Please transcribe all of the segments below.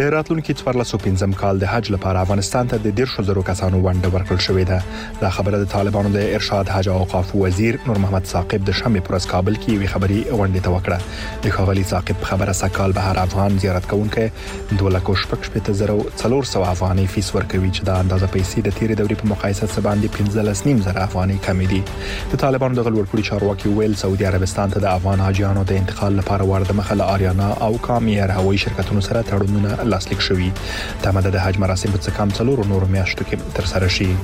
د راتلونکي 1415 کال د حج لپاره افغانستان ته د 10,000 کسانو ونډه ورکړل شوې ده. دا خبره د طالبانو د ارشاد حج او اوقاف وزیر نور محمد ثاقب د شنبه پر ورځ کابل کې وی خبري غونډه ته وکړه. د ښاغلي ثاقب خبره سکهال به هر افغان زیارت کوونکې 2,400,000 افغاني فیس ورکوي چې دا اندازه پیسې د تیرې دورې په مقایسه سره باندې 15,000 افغاني کم دي. د طالبانو د غلورپوړي چارواکي ویل سعودي عربستان ته د افغان حاجیانو د انتقال لپاره ورده مخله آریانا او کامیر هوایي شرکتونو سره تړونونه لاسلیک شوي. د مدد حج مراسم په څه کم 4 نور میاشتو کې تر سره شي.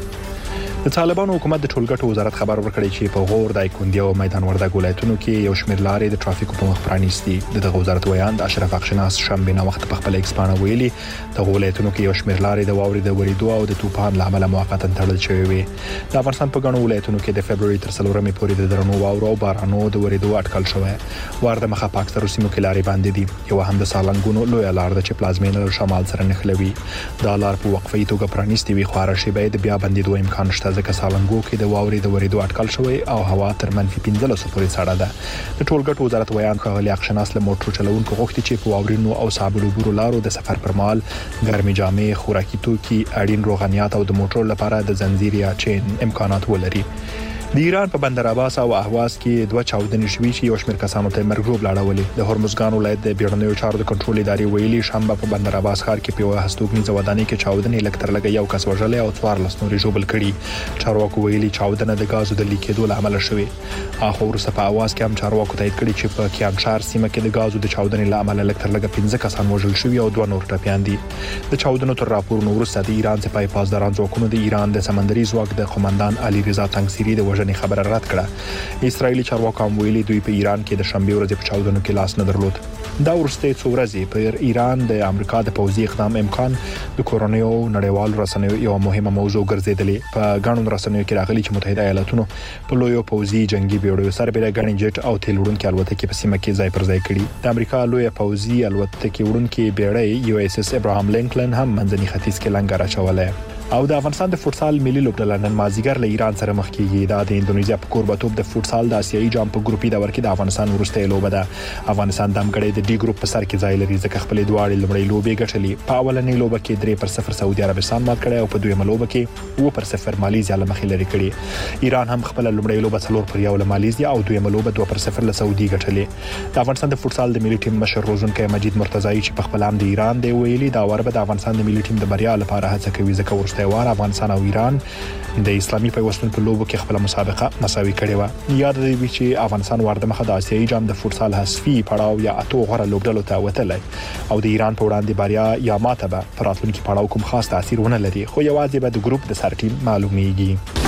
د طالبانو حکومت د ټولګټو وزارت خبر ورکړی چې په غور د ایکوندیا او میدان وردګ ولایتونو کې یو شمېر لارې د ترافیکو په مخ پرانیستي. دغه وزارت ویاند اشرف اخشناس شنبه نه وخت په خپل ایکس باندې ویلي د ولایتونو کې یو شمېر لارې د واورې د وریدو او د طوفان لامل موقتا تړل شوې وي. د افغانستان په ګڼو ولایتونو کې د فبرवरी تر 4 پورې د درنو واورو او بارانو د وریدو اټکل شوی. ورده مخه پاکستان سیمو کې لارې باندې دي. یو هم د سالنګونو لوی لار د چې پلازمینه له شمال سره نښلوي. دا لار په وقفه توګه پرانیستي وي خو راشي باید بیا باندې امکان شته ځکه سالنګو کې د واورې د وریدو اټکل شوی او هوا تر -15 پورې سړه ده. د ټولګټو وزارت ویان ښاغلي اخشناس له موټر چلوونکو غوښتي چې په واورینو او صابلو بورو لارو د سفر پر مهال ګرمي جامې، خوراکي توکي، اړین روغنيات او د موټر لپاره د زنجیر یا چین امکانات ولري. د ایران په بندر عباس او اهواز کې 2 چاودنې شوې چې یو شمېر کسانو ته مرګ ژوبل اړولې. د هرمزګان ولایت د بیړنیو چارو د کنټرول ادارې ویلي شنبه په بندر عباس ښار کې په هستوګنیزه ودانۍ کې چاودنې لکتر لګ یو کس وژل او 14 نورې ژوبل کړي. چارواکو ویلي چاودنه د غازو د لیکېدو لامل شوې. اخو ورسره په اواز کې هم چارواکو تایید کړي چې په کیانشار سیمه کې د غازو د چاودنې لامل لکتر لګ 15 کسان وژل شوي او 2 نور ټپيان دي. د چاودنو تر راپورونو وروسته د ایران سپاه پاسداران ځواکونو د ایران د سمندري ځواک د قومندان علي رضا تنگسيري د وژنې خبره رد کړه. اسرایلی چارواکو هم ویلي دوی په ایران کې د شنبه ورځې په چاودنو کې لاس نه درلود. دا ورسته څو ورځې په ایران د امریکا د پوځي اقدام امکان د کورونیو نړیوال رسنیو یو مهمه موضوع ګرځیدلې. په غاڼو رسنیو کې راغلي چې متحده ایالاتونو په لوی پوځي جنگي بیړیو سره بل غاڼې جټ او تیل وړونکي الوتکې په سیمه کې ځای پر ځای کړي. د امریکا لوی پوځي الوتکې وړونکي بیړۍ یو اس اس ابراهام لینکلن هم منځني ختیځ کې لنګر اچولې. او د افغانستان د فوتسال ملي لوبډله نن مازیګر له ایران سره مخ کیږي. دا د اندونیزیا په کوربتوب د فوتسال د آسیایي جام په ګروپي دور کې د افغانستان وروستۍ لوبه ده. افغانستان د امګړې د ډي ګروپ په سر کې ځای لري ځکه خپل دواړې لومړی لوبې ګټلې. په اولنۍ لوبه کې 3-0 سعودي عربستان مات کړی او په دویمه لوبه کې 2-0 ماليزیا له مخې لري کړی. ایران هم خپل لومړی لوبه 4-1 له ماليزیا او دویمه لوبه 2-0 له سعودي ګټلې. د افغانستان د فوتسال د ملي ټیم مشر روزونکي مجید مرتضی چې په خپل هم د ایران دی ویلي دا ور به د افغانستان د ملي ټیم د بریا لپاره هڅه کوي ځکه ورسته وار افغانستان او ایران د اسلامي پیوستون په لوبو کې خپل مسابقه مساوي کړې و. یاد دی چې افغانستان ورده مخه د آسیایي جام د فوتسال حذفي پړاو یا اتو غره لوبډلو ته وتلی او د ایران په وړاندې بریا یا ماته به پر راتلونکي پړاو کوم خاص تاثیر ونه لري خو یوازې به د ګروپ د سر ټیم معلومیږي.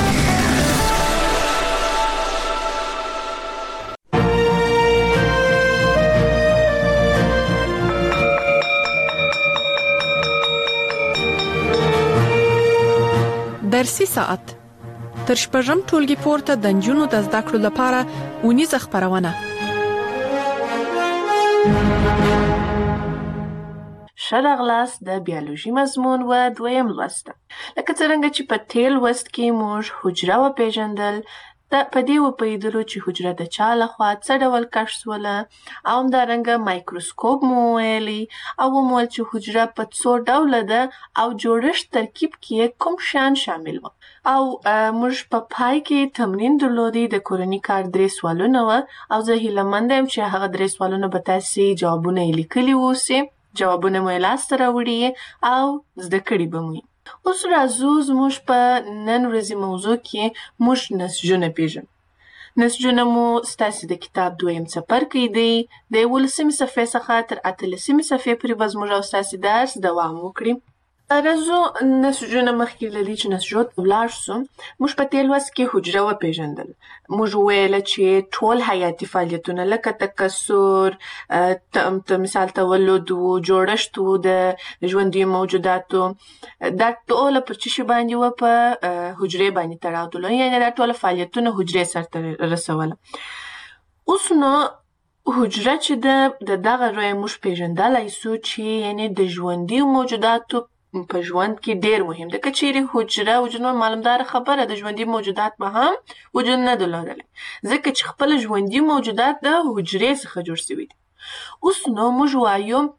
درسي ساعت تر شپږم ټولګي پورته د نجونو د زده کړو لپاره اونیزه خبرونه. ښه راغلاست د بیولوژي مضمون و دویم لوست. لکه څرنګه چې په تیر لوست کې موږ حجره وپېژندل، په دې وپوهېدلو چې حجره د چا لخوا څه ډول کشف شوله او همدارنګه مایکروسکوپ مو وویلي او ومویل چې حجره په څو ډوله ده او جوړښت ترکیب کې کوم شیان شامل و. او موږ په پای کې تمرین درلودی د کورني کار 3 سوالونه و او زه هیله منده یم چې هغه 3 سوالونه به تاسې جوابونه یې لیکلي اوسئ، جوابونه مو یې لاسته راوړي او زده کړي به مو. اوس راځو زموږ په نن ورځې موضوع کې موږ نسجونه پیژنو. نسجونه مو ستاسې د کتاب 2م څپرکی دی. د 11مې صفحې څخه تر 18مې صفحې پورې به زموږ او ستاسې درس دوام وکړي. راځو نسجونه مخکې له دې چې نسجو ته ولاړ شو موږ په تیر لوست کې حجره وپېژندل. موږ وویله چې ټول حیاتي فعالیتونه لکه تکثر، مثال تولد و، جوړښت و د ژوندیو موجوداتو، دا ټوله پر څه شي باندې و په حجرې باندې تړاو درلود، یعنې دا ټوله فعالیتونه حجرې سرته رسوله. اوس نو حجره چې ده د دغه روی موږ پېژندلی سو چې یعنې د ژوندیو موجوداتو په ژوند کې ډیر مهم ده. که چیرې حجره وجود معلومدار خبره د ژوندي موجودات به هم وجود نه درلودلی ځکه چې خپل ژوندي موجودات د حجرې څخه جوړ شوي دي. اوس نو موږ وایو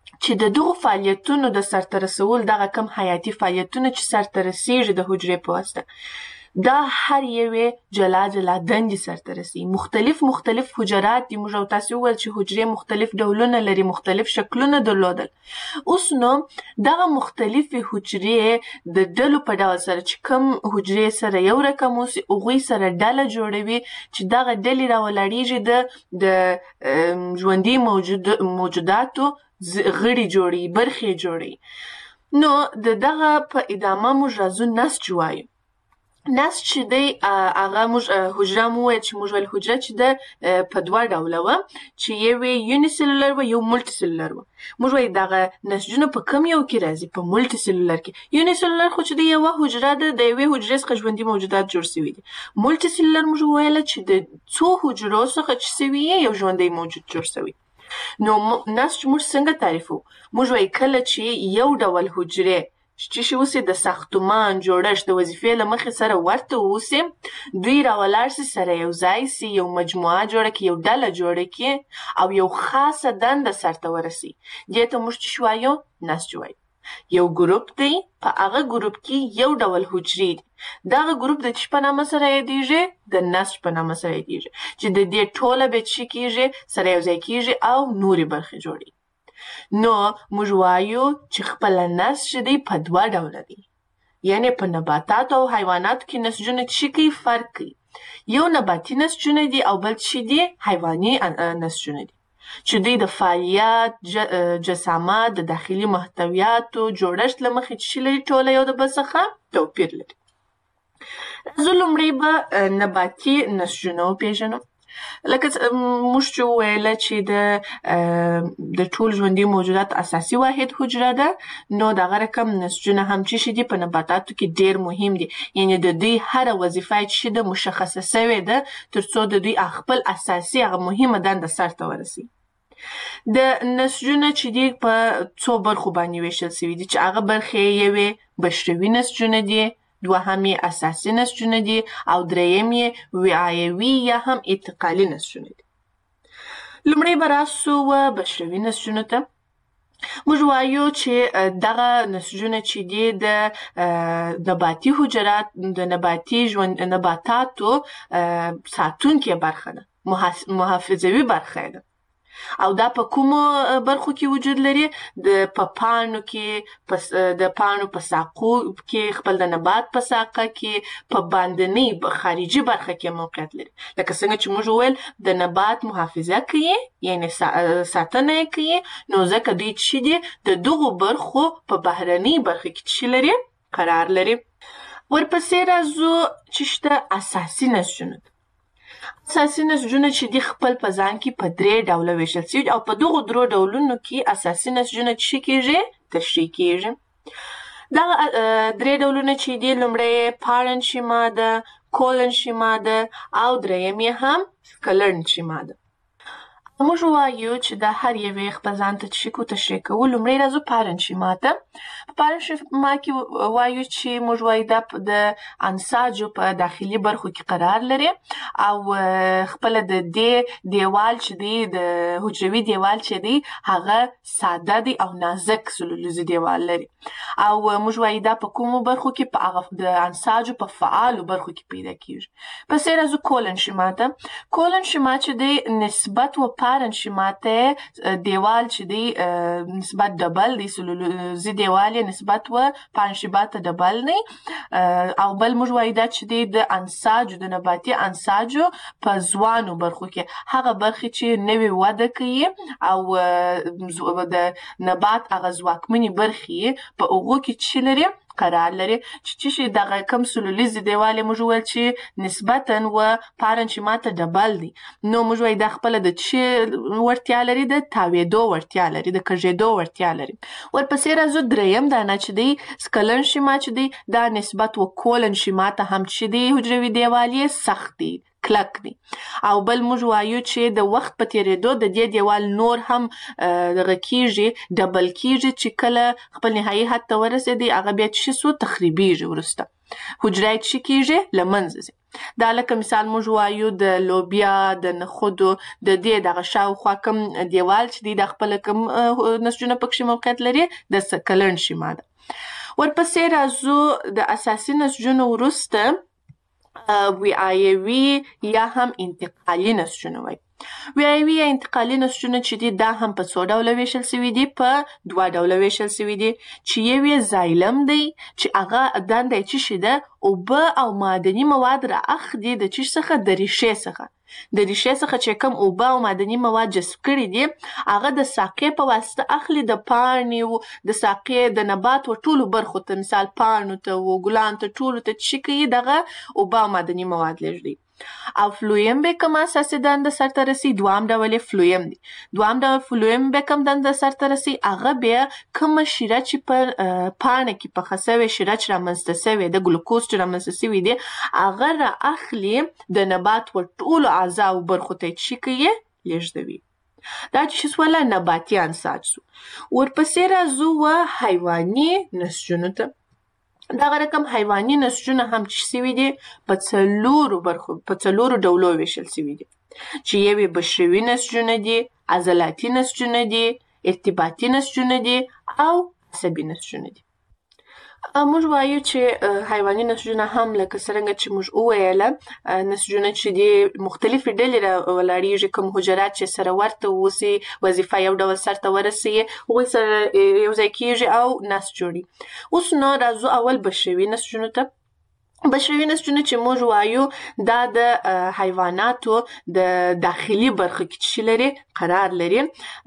چې د دغو فعالیتونو د سرته رسول دغه کم حیاتي فعالیتونه چې سرته رسیږي د حجرې په واسطه دا هر یوې جلا جلا دندې سرته رسي. مختلف حجرات دي. موږ او تاسو وویل چې حجرې مختلف ډولونه لري، مختلف شکلونه درلودل. اوس نو دغه مختلفې حجرې د ډلو په ډول سره چې کوم حجرې سره یو رقم اوسي هغوی سره ډله جوړوي چې دغه ډلې راولاړیږي د ژوندي موجوداتو غړي جوړي، برخې جوړي. نو د دغه په ادامه موږ راځو نسج وایو. نسج چې دی هغه موږ حجره مو وویل چې موږ ویل حجره چې ده په دوه ډوله وه چې یوې یونیسلولر وه یو ملټي سلولر وه. موږ وایو دغه نسجونه په کوم یو کې راځي؟ په ملټي سلولر کې. یونیسلولر خو چې دی یوه حجره ده، د یوې حجرې څخه ژوندي موجودات جوړ سوي دي. ملټي سلولر موږ وویل چې د څو حجرو څخه چې سوي یو ژوندی موجود جوړ سوی. نو نسج موږ څنګه تعریفو؟ موږ وایو کله چې یو ډول حجرې چې اوسي د ساختمان جوړښت د وظیفې له مخې سره ورته اوسي، دوی راولاړ سي سره یو ځای سي، یو مجموعه جوړه کړي، یو ډله جوړه کړي او یو خاصه دنده سرته ورسي. دې ته موږ چې وایو نسج وایو. یو ګروپ دی، په هغه ګروپ کې یو ډول حجرې دي. دغه ګروپ د چی په نامه سره یادیږي؟ د نسج په نامه سره یادیږي چې د دې ټوله به چی کیږي؟ سره یو ځای کیږي او نورې برخې جوړي. نو موږ وایو چې خپل نسج دی په دوه ډوله دی. یعنی په نباتاتو او حیواناتو کې نسجونه چې کوي فرق کوي. یو نباتي نسجونه دي او بل چې دي حیواني نسجونه دي چې دوی د فعالیت، جسامت، د داخلي محتویاتو جوړښت له مخې چې لري ټوله یو د بل څخه توپیر لري. زه لومړی به نباتي نسجونه وپېژنم. لکه موږ چې وویل چې د ټول ژوندي موجودات اساسي واحد حجره ده، نو دغه رقم نسجونه هم چې دي په نباتاتو کې ډیر مهم دي. یعنی د دوی هره وظیفه چې ده مشخصه سوې ده ترڅو د دوی خپل اساسي هغه مهمه دنده سرته ورسي. د نسجونه چې دي په څو برخو باندې ویشل سوي دي چې هغه برخې یوې بشروي نسجونه دي، دوهم یې اساسي نسجونه دي او دریم یې وعایوي یا هم انتقالي نسجونه دي. لومړی به راسو بشروي نسجونو ته. موږ وایو چې دغه نسجونه چې دي د نباتي حجرات، د نباتاتو ساتونکې برخه ده، محافظوي برخه ده. او دا په کومو برخو کې وجود لري؟ په پاڼو کې، د پاڼو په ساقو کې، خپل د نبات په ساقه کې، په باندنۍ خارجي برخه کې موقعیت لري. لکه څنګه چې موږ وویل د نبات محافظه کوي، یعنی ساتنه یې کوي، نو ځکه دوی چې دي د دغو برخو په بهرنۍ برخه کې چې لري قرار لري. ورپسې راځو چې شته اساسي نسجونه. اساسي نسجونه چې دي خپل په ځان کې په درې ډوله ویشل سوي او په دغو درو ډولونو کې اساسي نسجونه چې کیږي تشریح کیږي. دغه درې ډولونه چې دي، لومړی پارنشي ماده، کولنشي ماده او دریم یې هم سکلرنشي ماده. موږ وایو چې د هر یوې خپل ځان ته تشریح کوو. لومړی راځو پارنشي ماده. په پارنشي ماده کې وایو چې موږ وایو دا د انساجو په داخلي برخو کې قرار لري او خپل د دې دیوال چې دی، د حجروي دیوال چې دی، هغه ساده دی او نازک سلولوزي دیوال لري. او موږ وایو دا په کومو برخو کې؟ په هغه د انساجو په فعالو برخو کې پیدا کیږي. پسې راځو کولنشي ماده. کولنشي ماده چې دی نسبت و پارنشي ماده دیوال چې دی نسبت ډبل دی، سلولوزي دیوال یې نسبت و پارنشي ماده ډبل نه. او بل موږ وایو دا چې دی د انساجو، د نباتي انساجو په ځوانو برخو کې، هغه برخې چې نوې وده کوي او د نبات هغه ځواکمنې برخې په هغو کې چې لري قرار لري، چې دغه کم سلولیزي دیوال موږ وویل چې نسبتاً و پارنشي ماده ډبل دی. نو موږ وایو دا خپله د چې وړتیا لري؟ د تاویدو وړتیا لري، د کږېدو وړتیا لري. ورپسې راځو دریم دانه چې دی سکلرنشي ماده چې دی، دا نسبت و کولنشي ماده هم چې دی حجروي دیوال یې سخت دی، کلک دي. او بل موږ وایو چې د وخت په تیریدو د دې دیوال نور هم دغه کیږي، ډبل کیږي، چې کله خپل نهایي حد ته ورسېدي هغه بیا چې سو تخریبیږي، وروسته حجره یې چې کیږي له منځه ځي. دا لکه مثال موږ وایو د لوبیا، د نخودو، د دې دغه شاوخوا کوم دیوال چې دی د خپل کوم نسجونه پکښې موقعیت لري د کلن شیما ده. ورپسې راځو د اساسي نسجونو وروسته ویایوي یا هم انتقالي نسجونه وایي. ویایوي یا انتقالي نسجونه چې دي دا هم په څو ډوله ویشل سوي دي، په 2 ډوله ویشل سوي دي، چې یو یې زایلم دی چې هغه دنده یې څه شي ده، اوبه او معدني مواد را اخلي د څه څخه، د ریښې څخه. د ریښې څخه چې کوم اوبه او معدني مواد جذب کړي دي هغه د ساقې په واسطه اخلي د پاڼې د ساقې د نبات و ټولو برخو ته، مثال پاڼو ته و ګلانو ته ټولو ته چې کوي دغه اوبه او معدني مواد لېږدي. او فلویم به کوم اساسي دنده سرته رسي، دوام ډول یې فلویم دی. دوام ډول فلویم به کوم دنده سرته رسي، هغه بیا کومه شیره چې په پاڼه کې پخه سوې شیره چې رامنځته سوې ده، ګلوکوز چې رامنځته سوي دي، هغه را اخلي د نبات و ټولو اعضاو برخو ته چې کوي لېږدوي. دا چې سوله نباتي انساج سو. ورپسې راځو و حیواني نسجونو ته. دغه رقم حیواني نسجونه هم چې سوي دي په 4 برخو، په 4 ډولو ویشل سوي دي، چې یو یې بشروي نسجونه دي، عضلاتي نسجونه دي، ارتباطي نسجونه دي او عصبي نسجونه دي. موږ وایو چې حیواني نسجونه هم لکه څرنګه چې موږ وویله نسجونه چې دي مختلفې ډلې راولاړیږي، کوم حجرات چې سره ورته اوسي، وظیفه یو ډول سرته ورسوي، هغوی سره یو ځای کیږي او نسج جوړي. اوس نو راځو اول بشروي نسجونو ته. بشروي نسجونه چې موږ وایو دا د حیواناتو د داخلي برخه کې چې لري قرار لري،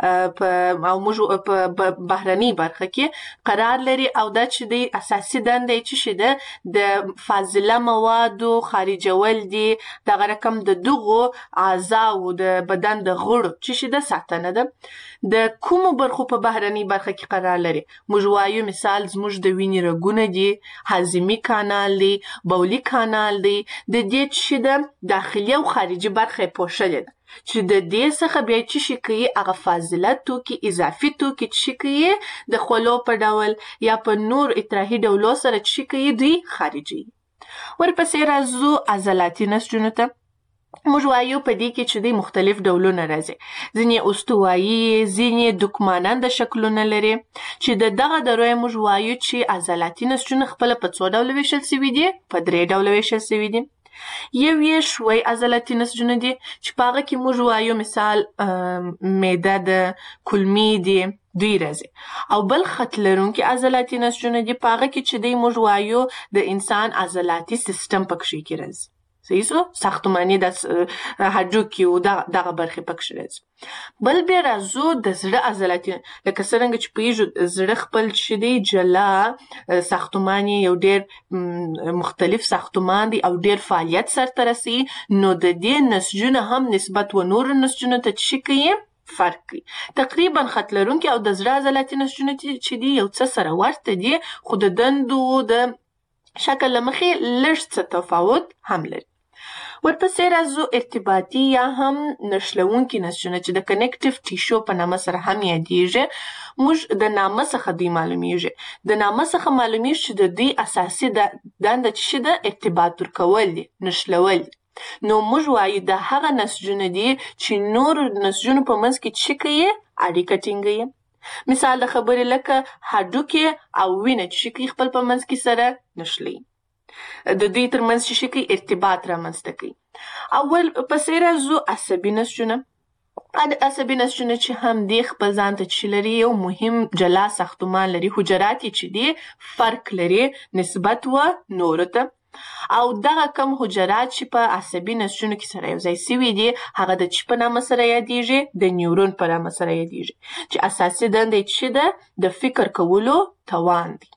او موږ په بهرني برخه کې قرار لري، او دا چې د اساسي دنده یې چې ده د فاضله موادو خارجول دي. دغه رقم د دغو اعضاو د بدن د غړو چې ده ساتنه ده. د کومو برخو په بهرني برخه کې قرار لري؟ موږ وایو مثال زموږ د وینې رګونه دي، هاضمي کانال دی، بولی کانال دی. د دې چې ده داخلي او خارجي برخه یې پوښلې ده، چې د دې څخه بیا چې شي کوي هغه فاضله توکي، اضافي توکي چې کوي د خولو په ډول یا په نور اطراحي ډولو سره چې کوي دوی خارجي. ورپسې راځو عضلاتي نسجونو ته. موږ وایو په دې کې چې دوی مختلف ډولونه راځي، ځینې استوایي، ځینې دوکماننده شکلونه لري، چې د دغه دروي موږ وایو چې عضلاتي نسجونه خپل په 2 ډول ویشل سوي دي، په 3 ډول ویشل سوي دي. یو یې شوي عضلاتي نسجونه دي چې په هغه کې موږ وایو مثال معده ده، کولمې دي، دوی راځي. او بل خط لرونکي عضلاتي نسجونه دي په هغه کې چې دوی موږ وایو د انسان عضلاتي سیستم پکښې کې راځي. صحیح سو، ساختماني د هډوکي او دغه برخې پکښې راځي. بل بیا راځو د زړه عضلاتي، لکه څرنګه چې پوهېږو زړه خپل چې دی جلا ساختمان یو ډېر مختلف ساختمان دی او ډېر فعالیت سرته رسوي، نو د دې نسجونه هم نسبت و نورو نسجونو ته چې کوي فرق کوي. تقریبا خط لرونکي او د زړه عضلاتي نسجونه چې دي یو څه سره ورته دي، خو د دندو د شکل له مخې لږ څه تفاوت هم لري. ورپسې راځو ارتباطي یا هم نښلونکي نسجونه چې د کنیکټیو ټیشو په نامه سره هم یادیږي. موږ د نامه څخه دوی معلومیږي، د نامه څخه معلومیږي چې د دوی اساسي دنده چې ده ارتباط ورکول دي، نښلول دي. نو موږ وایو د هغه نسجونه دي چې نور نسجونو په منځ کې چې کوي اړیکه ټینګوي. مثال د خبرې لکه هډوکي او وینه چې کوي خپل په منځ کې سره نښلي، د دوی ترمنځ چې کوي ارتباط رامنځته کوي. اول پسې راځو عصبي نسجونه. عصبي نسجونه چې هم دی خپل ځان ته چې لري یو مهم جلا ساختمان لري، حجرات چې دی فرق لري نسبت و نورو ته، او دغه کم حجرات چې په عصبي نسجونو کې سره یو ځای سوي دي هغه د چی په نامه سره یادیږي، د نیورون په نامه سره یادیږي، چې اساسي دنده یې چې ده د فکر کولو توان دی.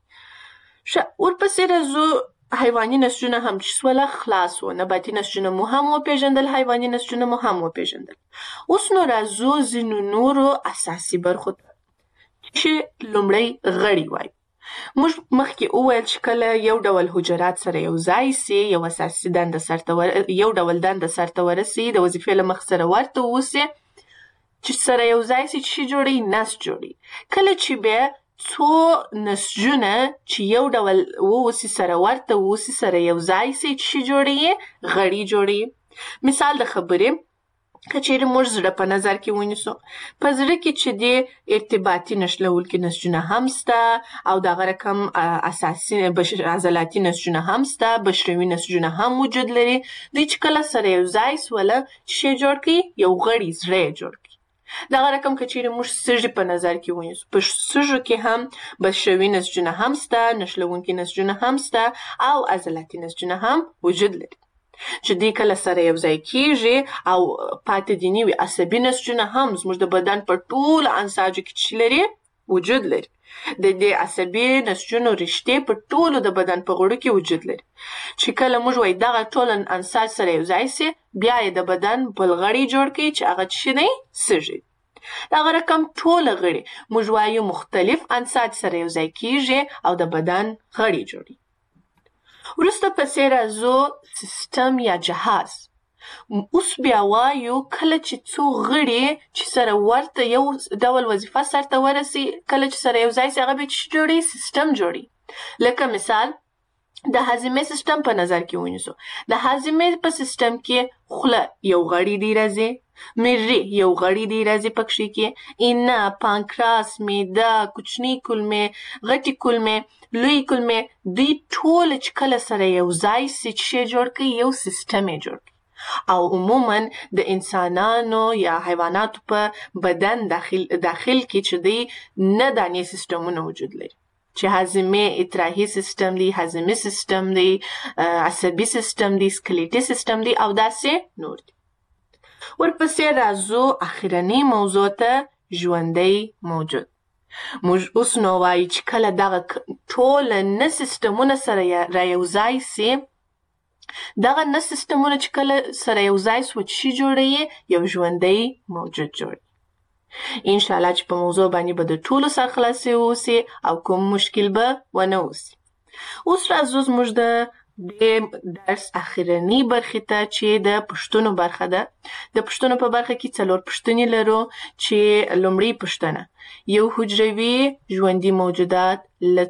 ورپسې راځو حیواني نسجونه هم چې سوله خلاص و، نباتي نسجونه مو هم وپېژندل، حیواني نسجونه مو هم وپېژندل. اوس نو راځو ځینو نورو اساسي برخو ته چې لومړی غړي وایو. موږ مخکې وویل چې کله یو ډول حجرات سره یو ځای سي، یو اساسي دنده یو ډول دنده سرته ورسي، د وظیفې له مخ سره ورته اوسي، چې سره یو ځای سي، چې جوړي نسج جوړي. کله چې بیا څو نسجونه چې یو ډول اوسي، سره ورته اوسي، سره یو ځای سي، چې جوړي غړي جوړي. مثال د خبرې که چیرې موږ زړه په نظر کې ونیسو، په زړه کې چې د ارتباطي نښلوونکي نسجونه هم سته او دغه رقم اساسي عضلاتي نسجونه هم سته، بشروي نسجونه هم وجود لري. دوی چې کله سره یو ځای سوله چې شی جوړ کړي، یو غړی زړه یې جوړ کړي. دغه رقم که چیرې موږ سږي په نظر کې ونیسو، په سږو کې هم بشروي نسجونه هم سته، نښلوونکي نسجونه هم سته او عضلاتي نسجونه هم وجود لري، چې دوی کله سره یو ځای کیږي او پاتې دي نوي عصبي نسجونه هم زموږ د بدن په ټولو انساجو کې چې لري وجود لري. د دې عصبي نسجونو رشتې په ټولو د بدن په غړو کې وجود لري، چې کله موږ وایي دغه ټول انساج سره یو ځای سي، بیا یې د بدن بل غړی جوړ کړي چې هغه څه دی؟ سږي. دغه رقم ټول غړي موږ وایو مختلف انساج سره یو ځای کیږي او د بدن غړي جوړي. وروسته پسې راځو سیستم یا جهاز. اوس بیا وایو کله چې څو غړي چې سره ورته یو ډول وظیفه سرته ورسي، کله چې سره یو ځای سي، هغه بیا څه جوړي؟ سیستم جوړي. لکه مثال د هاضمې سیستم په نظر کې ونیسو. د هاضمې په سیستم کې خوله یو غړی دی راځي، مری یو غړی دی راځي پکښې کې، اینه، پانکراس، معده، کوچني کولمې، غټي کولمې، لوی کولمې، دوی ټول چې کله سره یو ځای سي، چې جوړ کړي؟ یو سیستم یې جوړ کړي. او عموما د انسانانو یا حیواناتو په بدن داخل کې چې دی نه دانې سیستمونه وجود لري، چې هاضمې اطراحي سیستم دی، هاضمي سیستم دی، عصبي سیستم دی، سکلیټي سیستم دی او داسې نور دی. ورپسې راځو اخرنۍ موضوع ته، ژوندی موجود. موږ اوس نو وایو چې کله دغه ټول نه سیستمونه سره را یو ځای سي، دغه نه سیستمونه چې کله سره یو ځای سو، چې جوړوي؟ یو ژوندی موجود جوړوي. انشاءالله چې په موضوع باندې به د ټولو سرخلاصي اوسي او کوم مشکل به ونه اوسي. اوس راځو زموږ د درس اخرنۍ برخې ته چې د پوښتنو برخه ده. د پوښتنو په برخه کې 4 پوښتنې لرو، چې لومړی پوښتنه: یو حجروي ژوندي موجودات له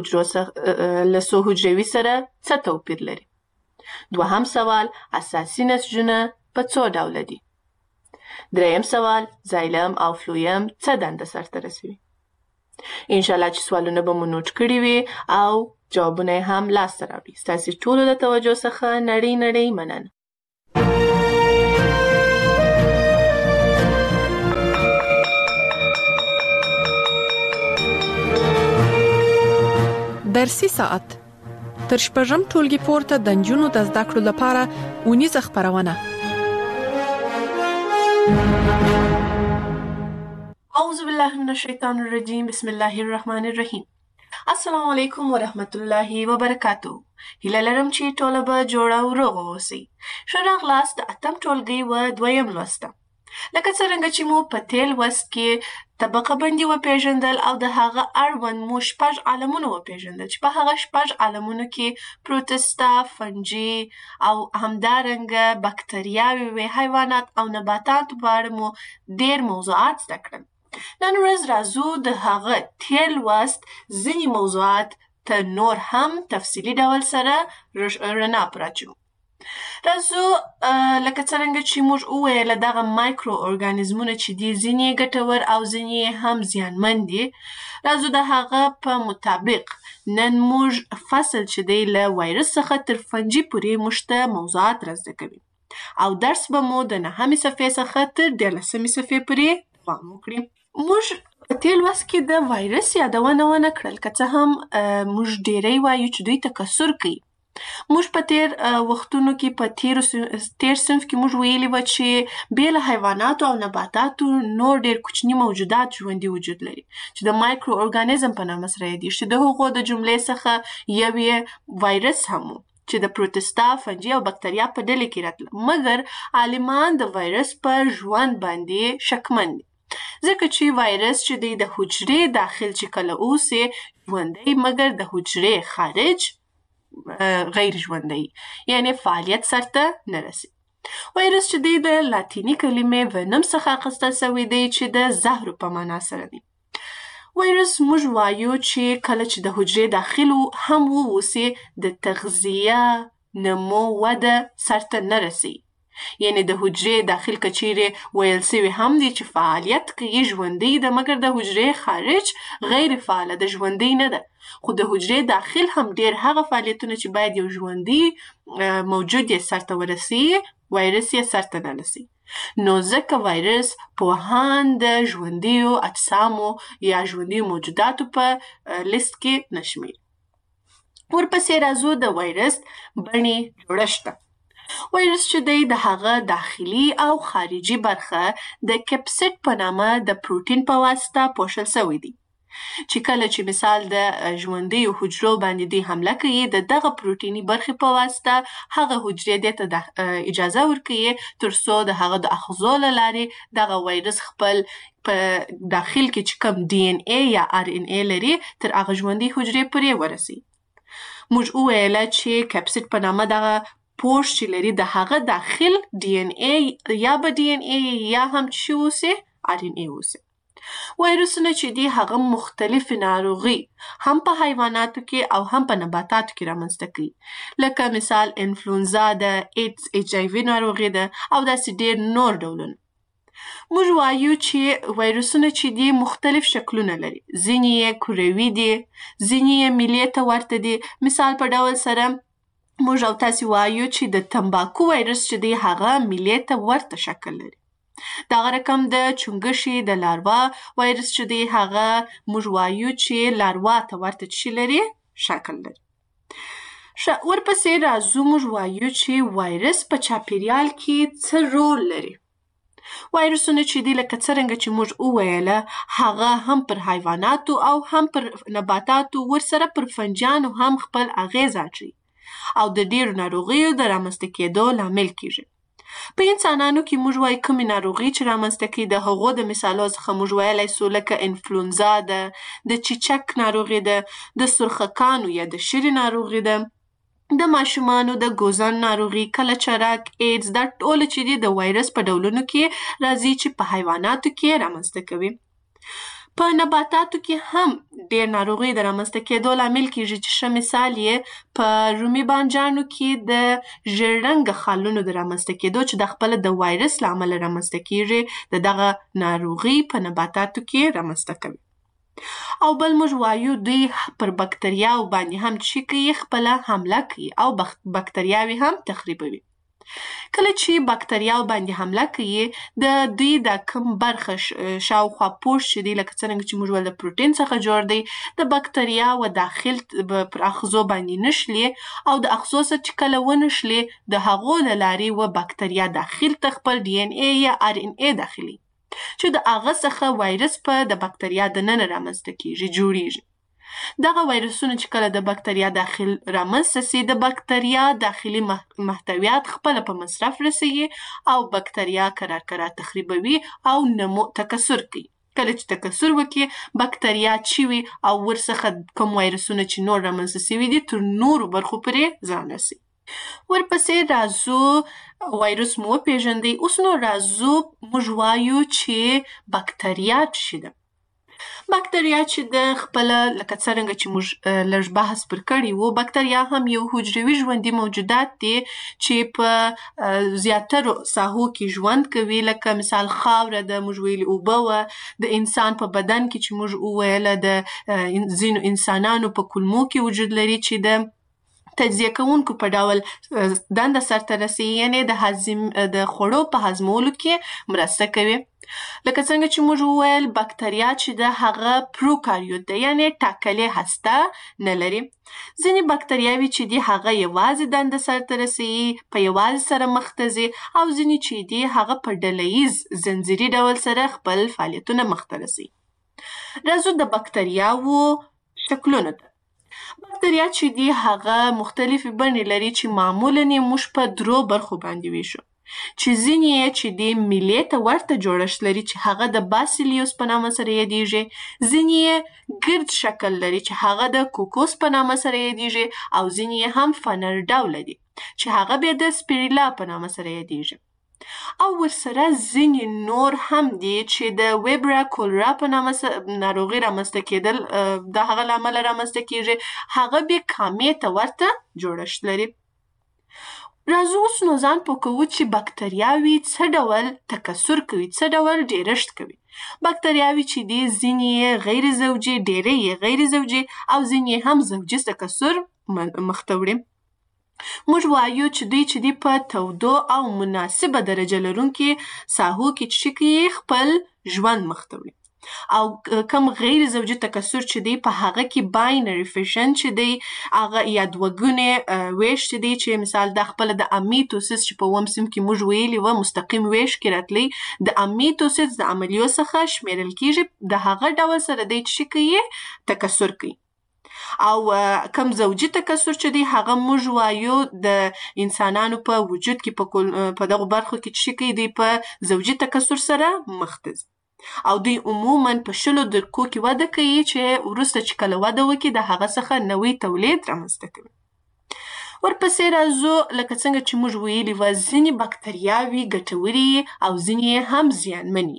څو حجروي سره څه توپیر لري؟ دوهم سوال: اساسي نسجونه په څو ډوله دي؟ دریم سوال: زایلم او فلویم څه دنده سرته رسوي؟ انشاءالله چې سوالونه به مو نوټ کړي وي او جوابونه هم لاسته راوړي. ستاسې ټولو د توجه څخه نړۍ مننه. درسي ساعت تر شپږم ټولګي پورته د نجونو د زده کړو لپاره اونیزه خپرونه. اعوذ بالله من الشیطان الرجیم، بسم الله الرحمن الرحیم. السلام علیکم ورحمت الله وبرکاتو. هیله لرم چې ټول به جوړ او روغ اوسئ. ښه راغلاست د 8م ټولګي و 2م لوست. لکه څرنګه چې مو په تیر لوست کې طبقه بندي وپېژندل او د هغه اړوند مو 6 عالمونه وپېژندل، چې په هغه 6 عالمونو کې پروتستا، فنجي او همدارنګه بکتریاوې وې، حیوانات او نباتات په اړه مو ډېر موضوعات زده کړل. نن ورځ راځو د هغه تیر لوست ځینې موضوعات ته نور هم تفصیلي ډول سره رڼا پراچو. راځو لکه څرنګه چې موږ وویل دغه مایکرو ارګانیزمونه چې دي ځینې ګټور او ځینې هم زیانمن دي. راځو د هغه په مطابق نن موږ فصل چې دی له وایرس څخه تر فنجي پورې موږ ته موضوعات را زده کوي او درس به مو د 9مې صفحې څخه تر 13مې صفحې پورې دوام وکړي. موږ په تیر لوست کې د وایرس یادونه ونه کړل، که څه هم موږ ډېری وایو چې دوی تکثر کوي. موږ په تیر وختونو کې په تیر صنف کې موږ ویلي و چې بې له حیواناتو او نباتاتو نور ډېر کوچني موجودات ژوندي وجود لري چې د مایکرو ارګانیزم په نامه سره یادېږي، چې د هغو د جملې څخه یو یې وایرس هم و چې د پروتستا، فنجي او بکتریا په ډلې کې راتله. مګر عالمان د وایرس په ژوند باندې شکمن دي، ځکه چې وایرس چې دی د حجرې داخل چې کله اوسي ژوندی مګر د حجرې خارج غیر ژوندی یعنی فعالیت سرته نه رسي. وایرس چې دی د لاتینی کلمې ونم څخه اخیستل شوی دی چې د زهرو په معنا سره دی. وایرس موږ وایو چې کله چې د حجرې داخل هم واوسي د تغذیه نمو وده سرته نه رسي. یعنی د حجرې داخل کچیرې ویل سوي هم دي چې فعالیت کوي ژوندی ده مګر د حجرې خارج غیر فعاله ده ژوندی نه ده. خو د حجرې داخل هم ډیر هغه فعالیتونه چې باید یو ژوندی موجود یې سرته ورسي وایرس یې سرته نه رسي. نو ځکه وایرس پوهان د ژوندیو اجسامو یا ژوندیو موجوداتو په لیست کې نشمیر. ورپسې راځو د وایرس بڼې جوړښت. وایرس چې دی د هغه داخلي او خارجي برخه د کپسید په نامه د پروتین په واسطه پوښل شوی دی چې کله چې مثال د ژوندیو حجرو باندې دی حمله کوي د دغه پروتینی برخې په واسطه هغه حجرې دې ته اجازه ورکوي ترڅو د هغه د اخذو له لارې دغه وایرس خپل په داخل کې چې کوم ډي ان ای یا ار ان ای لري تر هغه ژوندۍ حجرې پورې ورسي. موږ وویل چې کپسید په نامه دغه پوښ چې لري د هغه داخل ډي ان ای یا به ډي ان ای یا هم چې اوسي ار ان ای اوسي. وایرسونه چې دي هغه مختلف ناروغي هم په حیواناتو کې او هم په نباتاتو کې رامنځته کوي لکه مثال انفلونزا ده، ایډز ایچ آی وي ناروغي ده او داسې ډیر نور ډولونه. موږ وایو چې وایرسونه چې دي مختلف شکلونه لري. ځینې یې کروي دي، ځینې یې میلې ته ورته دي. مثال په ډول سره موږ او تاسې وایو چې د تمباکو وایرس چې دی هغه میلې ته ورته شکل لري. دغه رقم د چونګښې د لاروا وایرس چې دی هغه موږ وایو چې لاروا ته ورته شي لري شکل لري. ورپسې راځو موږ وایو چې وایرس په چاپیریال کې څه رول لري. وایرسونه چې دی لکه څرنګه چې موږ وویله هغه هم پر حیواناتو او هم پر نباتاتو ورسره پر فنجانو هم خپل اغیز اچوي او د ډیرو ناروغیو د رامنځته کېدو لامل کیږي. په انسانانو کې موږ وایو کومې ناروغي چې رامنځته کوي د هغو د مثالو څخه موږ ویلی سو لکه انفلونزا ده، د چیچک ناروغي ده، د سرخکانو یا د شري ناروغي ده، د ماشومانو د ګوزن ناروغي، کلچرک، ایډز دا ټول چې دي د وایرس په ډولونو کې راځي چې په حیواناتو کې رامنځته کوي. په نباتاتو کې هم ډیر ناروغي د رامنځته کېدو لامل کیږي چې ښه مثال یې په رومي بانجانو کې د ژیړ رنګه خالونو د رامنځته کېدو چې د خپله د وایرس له امله رامنځته کیږي د دغه ناروغي په نباتاتو کې رامنځته کوي. او بل موږ وایو دوی پر بکتریاو باندې هم چې کوي خپله حمله کوي او بکتریاوې هم تخریبوي. کله چې بکتریاو باندې حمله کوي د دوی د کوم برخه شاوخوا پوښ چې دی لکه څرنګه چې موږ ویل د پروتین څخه جوړ دی د بکتریاو داخل پر اخذو باندې نشلي او د اخذو څخه چې کله ونشلي د هغو له لارې و بکتریا داخل ته خپل ډي ان ای یا ار ان ای داخلي چې د هغه څخه وایرس په د بکتریا دننه رامنځته کیږي جوړیږي. دغه وایرسونه چې کله د بکتریا داخل رامنځته سي د بکتریا داخلي محتویات خپله په مصرف رسوي او بکتریا کرار تخریبوي او نمو تکثر کوي. کله چې تکثر وکړي بکتریا چوي او ورڅخه کوم وایرسونه چې نور رامنځته سوي دي تر نورو برخو پورې ځان رسي. ورپسې راځو وایرس مو وپېژندئ. اوس نو راځو موږ وایو چې بکتریا څه ده. بکتریا چې د خپله لکه څرنګه چې موږ لږ بحث پر کړی وو بکتریا هم یو حجروي ژوندي موجودات دي چې په زیاترو ساحو کې ژوند کوي لکه مثال خاوره ده موږ ویلي اوبه وه د انسان په بدن کې چې موږ وویله د ځینو انسانانو په کولمو کې وجود لري چې د تجزیه کوونکو په ډول دنده سرته رسي یعنی د خوړو په هضمولو کې مرسته کوي. لکه څنګه چې موږ وویل بکتریا چې د هغه پروکاریوت ده یعنی ټاکلې هسته نه لري. ځینې بکتریاوې چې دي هغه یوازې دنده سرته رسي په یوازې سره مخ ته ځي او ځینې چې دي هغه په ډلهییز زنځیري ډول سره خپل فعالیتونه مخ ته رسي. راځو د بکتریاوو شکلونو ته. بکتریا چې دي هغه مختلفې بڼې لري چې معمولاً یې موږ په درو برخو باندې ویشو. چې ځینې یې چې د میلې ته ورته جوړښت لري چې هغه د باسیلیوس په نامه سره یادیږي، ځینې یې ګرد شکل لري چې هغه د کوکوس په نامه سره یادیږي، او ځینې یې هم فنر ډوله دي چې هغه بیا د سپیریلا په نامه سره یادیږي. او ورسره ځینې نور هم دي چې د ویبرا کولرا په نامه ناروغي رامنځته کېدل د هغه له امله رامنځته کېږي، هغه بیا کامې ته ورته جوړښت لري. راځو اوس نو ځان پوه کوو چې بکتریاوې څه ډول تکثر کوي، څه ډول ډیرښت کوي. بکتریاوې چې دي ځینې یې غیر زوجي، ډېری یې غیر زوجي او ځینې یې هم زوجي تکثر مخته وړي. موږ وایو چې دوی چې دي په تودو او مناسبه درجه لرونکي ساحو کې چې کوي خپل ژوند مخته وړي، او کم غیر زوجي تکثر چې دی په هغه کې باینري فیشن چې دی هغه یا دوهګونې ویش چې دی چې مثال د خپل د امیتوسیس چې په اووم صنف کې موږ ویلي و مستقیم ویش کې راتلی د امیتوسیس د عملیو څخه شمیرل کیږي، د هغه ډول سره دی چې کوي تکثر کوي. او کم زوجي تکثر چې دی هغه موږ وایو د انسانانو په وجود کې په دغه برخو کې چې کوي دی په زوجي تکثر سره مخ ته ځي، او دوی عموما په 10 دقیقو کې وده کوي چې وروسته چې کله وده وکړي د هغه څخه نوی تولید رامنځته کوي. ورپسې راځو لکه څنګه چې موږ ویلي وه ځینې بکتریاوې ګټورې او ځینې هم زیانمنې.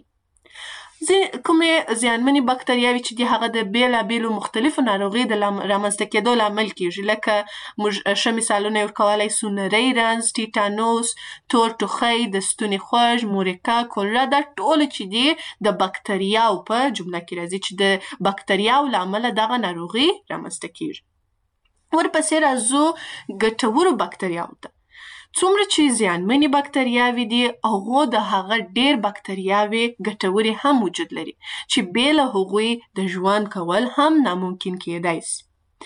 کومې زیانمنې بکتریاوې چې دي هغه د بیلابیلو مختلفو ناروغیو د رامنځته کېدو لامل کېږي، لکه موږ ښه مثالونه یې ورکولی سو نری رنځ، ټیټانوس، تور ټوخی، د ستوني خوږ، مورکا، کولرا، دا ټول چې دي د بکتریاو په جمله کې راځي چې د بکتریاو له امله دغه ناروغي رامنځته کېږي. ورپسې راځو ګټورو بکتریاو ته. څومره چې زیانمنې بکتریاوې دي هغو د هغه ډېر بکتریاوې ګټورې هم وجود لري چې بې له هغوی د ژوند کول هم ناممکن کېدای سي.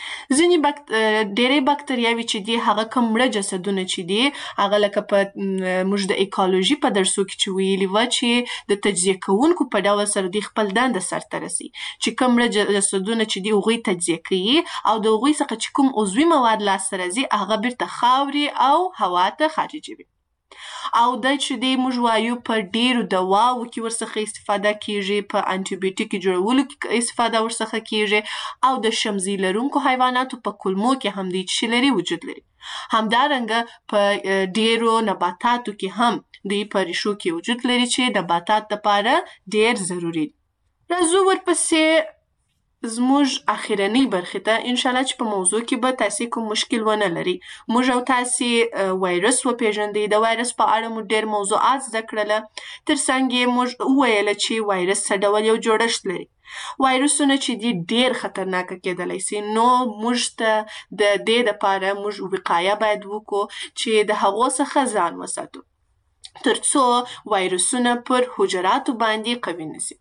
ډېری بکتریاوې چې دي هغه کوم مړه جسدونه چې دي هغه لکه په موږ د ایکالوژي په درسو کې چې ویلي وه چې د تجزیه کوونکو په ډول سره دوی خپل دنده سرته رسوي، چې کوم مړه جسدونه چې دي هغوی تجزیه کوي او د هغوی څخه چې کوم عضوي مواد لاسته راځي هغه بیرته خاورې او هوا ته خارجوي. او دا چې دی موږ وایو په ډیرو دواو کې ورڅخه استفاده کیږي، په انټي بیوټیک جوړولو کې استفاده ورڅخه کیږي، او د شمزي لرونکو حیواناتو په کلمو کې هم دی چې لري وجود لري. همدارنګه په ډیرو نباتاتو کې هم دوی په ریښو کې وجود لري چې نباتات لپاره ډیر ضروري دي. راځو ورپسې زموږ اخرنۍ برخې ته انشاءالله چې په موضوع کې به تاسې کوم مشکل ونه لري. موږ او تاسې وایرس وپېژندئ، د وایرس په اړه مو ډېر موضوعات زده کړله، تر څنګ یې موږ وویله چې وایرس څه ډول یو جوړښت لري. وایرسونه چې دي ډېر خطرناکه کېدلی سي، نو موږ ته د دې دپاره موږ وقایه باید وکړو چې د هغو څخه ځان وساتو تر څو وایرسونه پر حجراتو باندې قوي نسي.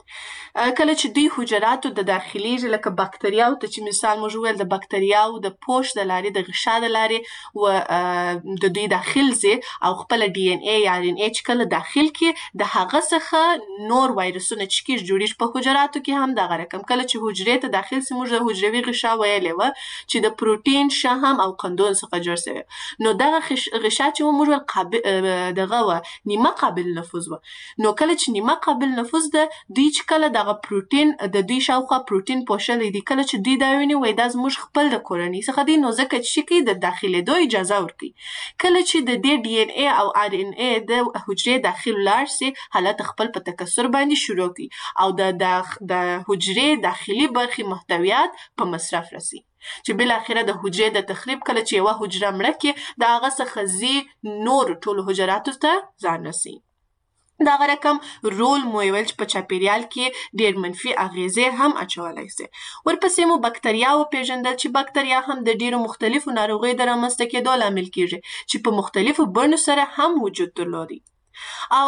کله چې دوی حجراتو د داخليږي لکه بکتریاو ته چې مثال موږ وویل د بکتریاو د پوش د لارې د غشا د لارې و د دوی داخل ځي او خپل ډي ان اي یا ار ان اي چې کله داخل کې د هغه څخه نور وایرسونه چې کېږي جوړیږي په حجراتو کې هم دغه رقم. کله چې حجرې ته داخل سي موږ د حجروي غشا ویلې وه چې د پروټین، شحم او قندون څخه جوړ سوی، نو دغه غشا چې موږ ویل دغه وه نیمه قابل نفوذ وه. نو کله چې نیمه قابل نفوذ ده دوی چې کله دغه پروټین د دوی شاوخوا پروټین پوښلی دي، کله چې دوی دا ویني وایي دا زموږ خپل د کورنۍ څخه دی، نو ځکه چې کوي د داخلېدو اجازه ورکوي. کله چې د دې ډي ان اي او ار ان اي د حجرې داخل ولاړ سي حالت خپل په تکثر باندې شروع کوي او د حجرې داخلي برخې محتویات په مصرف رسي چې بالاخره د حجرې د تخریب کله چې یوه حجره مړه کړي د هغه څخه ځي نور ټولو حجراتو ته ځان رسوي. دغه رقم رول مو ویل چې په چاپیریال کې ډېر منفي اغیزې هم اچولی سي. ورپسې مو بکتریا وپېژندل چې بکتریا هم د ډېرو مختلفو ناروغیو د رامنځته کېدو لامل کېږي چې په مختلفو بڼو سره هم وجود درلودي. او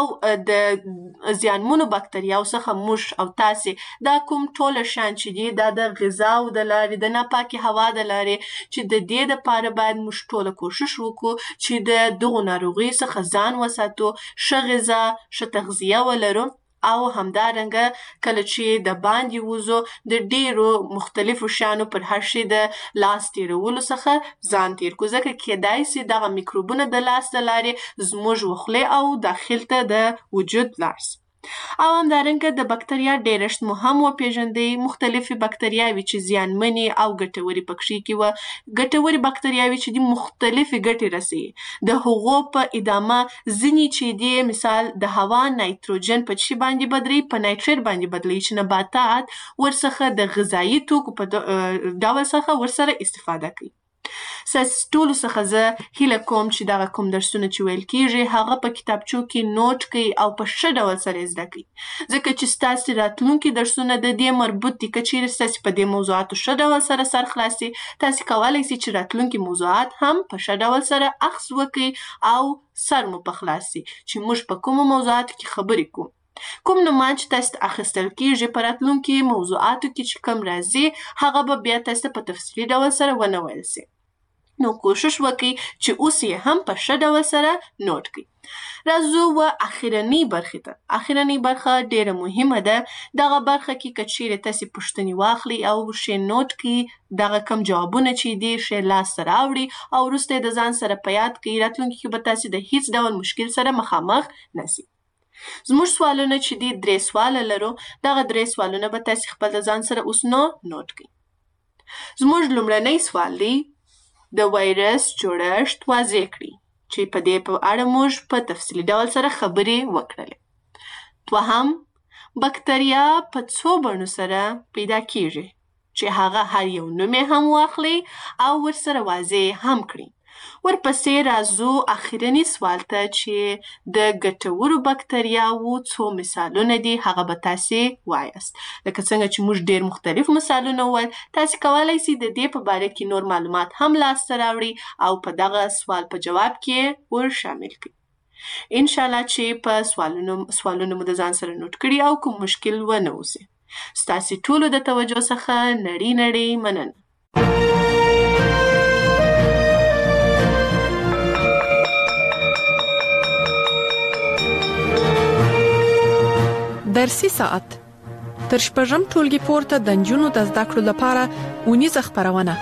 د زیانمنو بکتریاو څخه موږ او تاسې دا کوم ټوله شیان چې دي دا د غذاو د لارې د ناپاکې هوا د لارې چې د دې دپاره باید موږ ټوله کوشش وکړو چې د دغو ناروغیو څخه ځان وساتو، ښه غذا، ښه تغذیه ولرو او همدارنګه کله چې د باندې وځو د ډیرو مختلفو شیانو پر هر شي د لاس تیرولو څخه ځان تیر کو، ځکه کېدای سي دغه میکروبونه د لاس د لارې زموږ وخلې او داخل ته د وجود لاړ سي. او همدارنګه د بکتریا ډیرشت مو هم وپیژندئ. مختلفې بکتریاوې چې زیانمنې او ګټورې پکښې کې وه. ګټورې بکتریاوې چې دي مختلفې ګټې رسوي. د هغو په ادامه ځینې چې دي مثال د هوا نایتروجن په شي باندې بدلوي، په نایتریت باندې بدلوي چې نباتات ورڅخه د غذایي توکو په ډول څخه ورسره استفاده کوي. ستاسو ټولو څخه زه هیله کوم چې دغه کوم درسونه چې ویل کیږي هغه په کتابچو کې نوٹ کړئ او په ښه ډول سره یې زده کړئ، ځکه چې ستاسو راتلونکي درسونه د دې مربوط دي. که چیرې ستاسو په دې موضوعاتو ښه ډول سره سر خلاص سي، تاسو کولی سئ چې راتلونکي موضوعات هم په ښه ډول سره اخذ وکړئ او سر مو په خلاص سي چې موږ په کومو موضوعاتو کې خبرې کوو. کوم نومان چې تاسو ته اخیستل کیږي په راتلونکي موضوعاتو کې چې کوم راځي هغه به بیا تاسو ته په تفصیلي ډول سره ونه ویل سي. نو کوشش وکړئ چې اوس یې هم په ښه ډول سره نوٹ کړئ. راځو و اخرنۍ برخې ته. اخرنۍ برخه ډیره مهمه ده. دغه برخه کې که چیرې تاسې پوښتنې واخلئ او ښې نوٹ کړئ، دغه کم جوابونه چې دي ښې لاسته راوړي او وروسته یې د ځان سره په یاد کړئ، راتلونکي کې به تاسې د هیڅ ډول مشکل سره مخامخ نسئ. زموږ سوالونه چې دي 3 سواله لرو. دغه 3 سوالونه به تاسې خپل د ځان سره اوس نوٹ کړئ. زموږ لومړنی سوال دی د وایرس جوړښت واضح کړئ، چې په دې په اړه موږ په تفصیلي ډول سره خبرې وکړلې. دوهم، بکتریا په څو بڼو سره پیدا کیږي، چې هغه هر یو نوم یې هم واخلئ او ورسره واضح هم کړئ. ورپسې راځو اخرني سوال ته چې د ګټورو بکتریاوو څو مثالونه دي هغه به تاسې وایاست. لکه څنګه چې موږ ډېر مختلف مثالونه وویل، تاسې کولی سئ د دې په باره کې نور معلومات هم لاسته راوړئ او په دغه سوال په جواب کې ور شامل کړئ. انشاءالله چې په سوالونه مو د ځان سره نوٹ کړي او کوم مشکل ونه اوسي. ستاسې ټولو د توجه څخه نړۍ مننه. درسي ساعت تر شپږم ټولګي پورته د نجونو د زده کړو لپاره اونیزه خپرونه.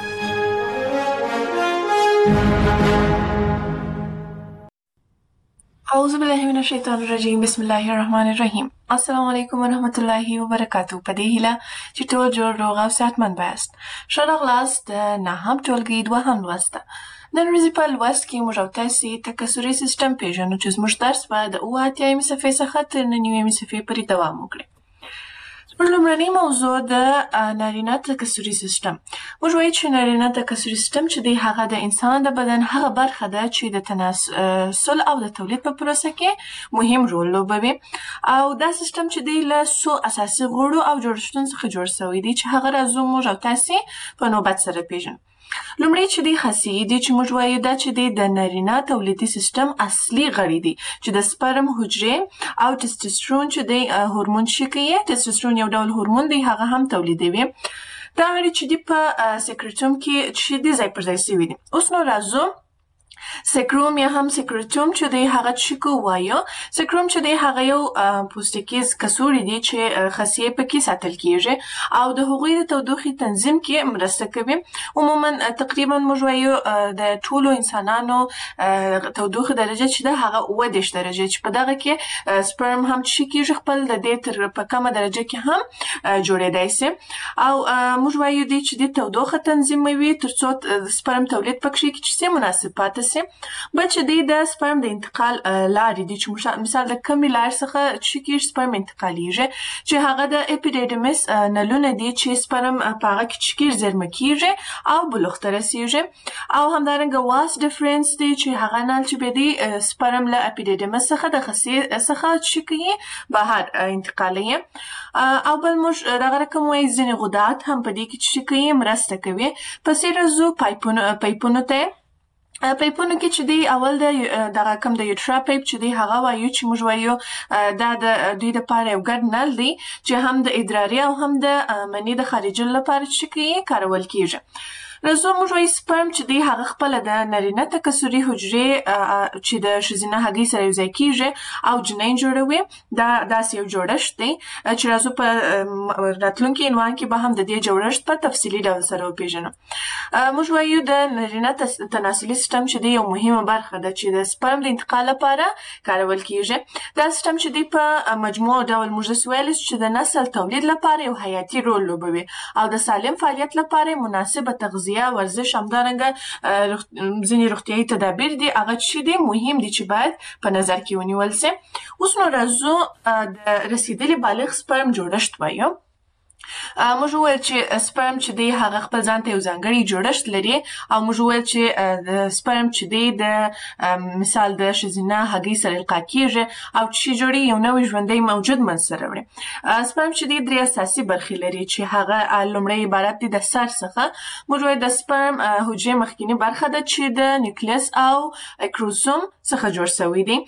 اعوذ بالله من الشیطان الرجیم. بسم الله الرحمن الرحیم. السلام علیکم ورحمت الله وبرکاتو. په دې هیله چې ټول جوړ روغ او صحتمند یاست. ښه راغلاست د نهم ټولګي دوهم لوست ته. نن ورځې په لوست کې موږ او تاسې تکثري سیسټم پېژنو چې زموږ درس به د 78 صفحې څخه تر 99 صفحې پورې دوام وکړي. زموږ لومړنۍ موضوع د نارینه تکثري سیسټم. موږ وایو چې نارینه تکثري سیسټم چې دی هغه د انسان د بدن هغه برخه ده چې د تناسل او د تولید په پروسه کې مهم رول لوبوي. او دا سیسټم چې دی له څو اساسي غړو او جوړښتونو څخه جوړ شوی دی چې هغه راځو موږ او تاسې په نوبت سره پېژنو. لومړی چې دی خاصیې دي چې موږ وایو دا چې دی د نارینه تولیدي سیسټم اصلي غړي دي چې د سپرم حجرې او ټسټوسټرون چې دی هورمون چې کوي. ټسټوسټرون یو ډول هورمون دی، هغه هم تولیدوي. دا غړي چې دی په سیکریټوم کې چې دی ځای پر ځای شوي دي. اوس نو راځو سیکروم یا هم سیکریټوم چې دی هغه چې کو وایو. سیکروم چې دی هغه یو پوستکیز کڅوړې دي چې خاصیې پکې ساتل کیږي او د هغوی د تودوخې تنظیم کې مرسته کوي. عموما تقریبا موږ وایو د ټولو انسانانو تودوخې درجه چې ده هغه 29 درجه چې په دغه کې سپرم هم چې کیږي خپل د دې تر په کمه درجه کې هم جوړېدای سي. او موږ وایو دی چې د تودوخه تنظیموي ترڅو سپرم تولید پکې چې مناسب پاتې سي. بل چې دی د سپرم د انتقال لارې دي چې مثال د کمې لارې څخه چې کېږي سپرم انتقالیږي چې هغه د اپیډیډیمس نلونه دي چې سپرم په هغه کې چې کېږي زېرمه کېږي او بلوغ ته رسېږي. او همدارنګه واس ډفرنس دی چې هغه نل چې به دی سپرم له اپیډیډیمس څخه د خصیې څخه چې کوي بهر انتقالوي. او بل موږ دغه رقم وایي ځینې غدات هم په دې کې چې کوي مرسته کوي. پسې راځو پایپونو ته. پایپونو کې چې دی اول دغه کوم د یوټرا پایپ چې دی هغه وایو چې موږ وایو دا د دوی دپاره یو ګډ نل دی چې هم د ادراري او هم د مني د خارجولو لپاره چې کوي کارول کیږي. راځو موږ وایي سپرم چې دی هغه خپله د نارینه تکثري حجرې چې د ښځینه هګۍ سره یوځای کیږي او جنین جوړوي دا داسې یو جوړښت دی چې راځو په راتلونکي عنوان کې به هم د دې جوړښت په تفصیلي ډول سره وپېژنو. موږ وایو د نارینه تناسلي سیستم چې دی یو مهمه برخه ده چې د سپرم د انتقال لپاره کارول کیږي. دا سیستم چې دی په مجموع ډول موږ داسې ویلی چې د نسل تولید لپاره یو حیاتي رول لوبوي او د سالم فعالیت لپاره مناسبه تغذیه، ورزش، همدارنګه ځینې روغتیایي تدابیر دي هغه چې دي مهم دي چې باید په نظر کې ونیول سي. اوس نو راځو د رسیدلي بالغ سپرم جوړښت وایو. موږ وویل چې سپرم چې دی هغه خپل ځان ته یو ځانګړی جوړښت لري او موږ وویل چې د سپرم چې دی د مثال د ښځینه هګۍ سره القا کیږي او چې جوړي یو نوی ژوندی موجود منځته راوړي. سپرم چې دی 3 اساسي برخې لري چې هغه لومړی عبارت دي د سر څخه. موږ وایو د سپرم حجرې مخکینی برخه ده چې د نیوکلیس او کروموسوم څخه جوړ شوی دی.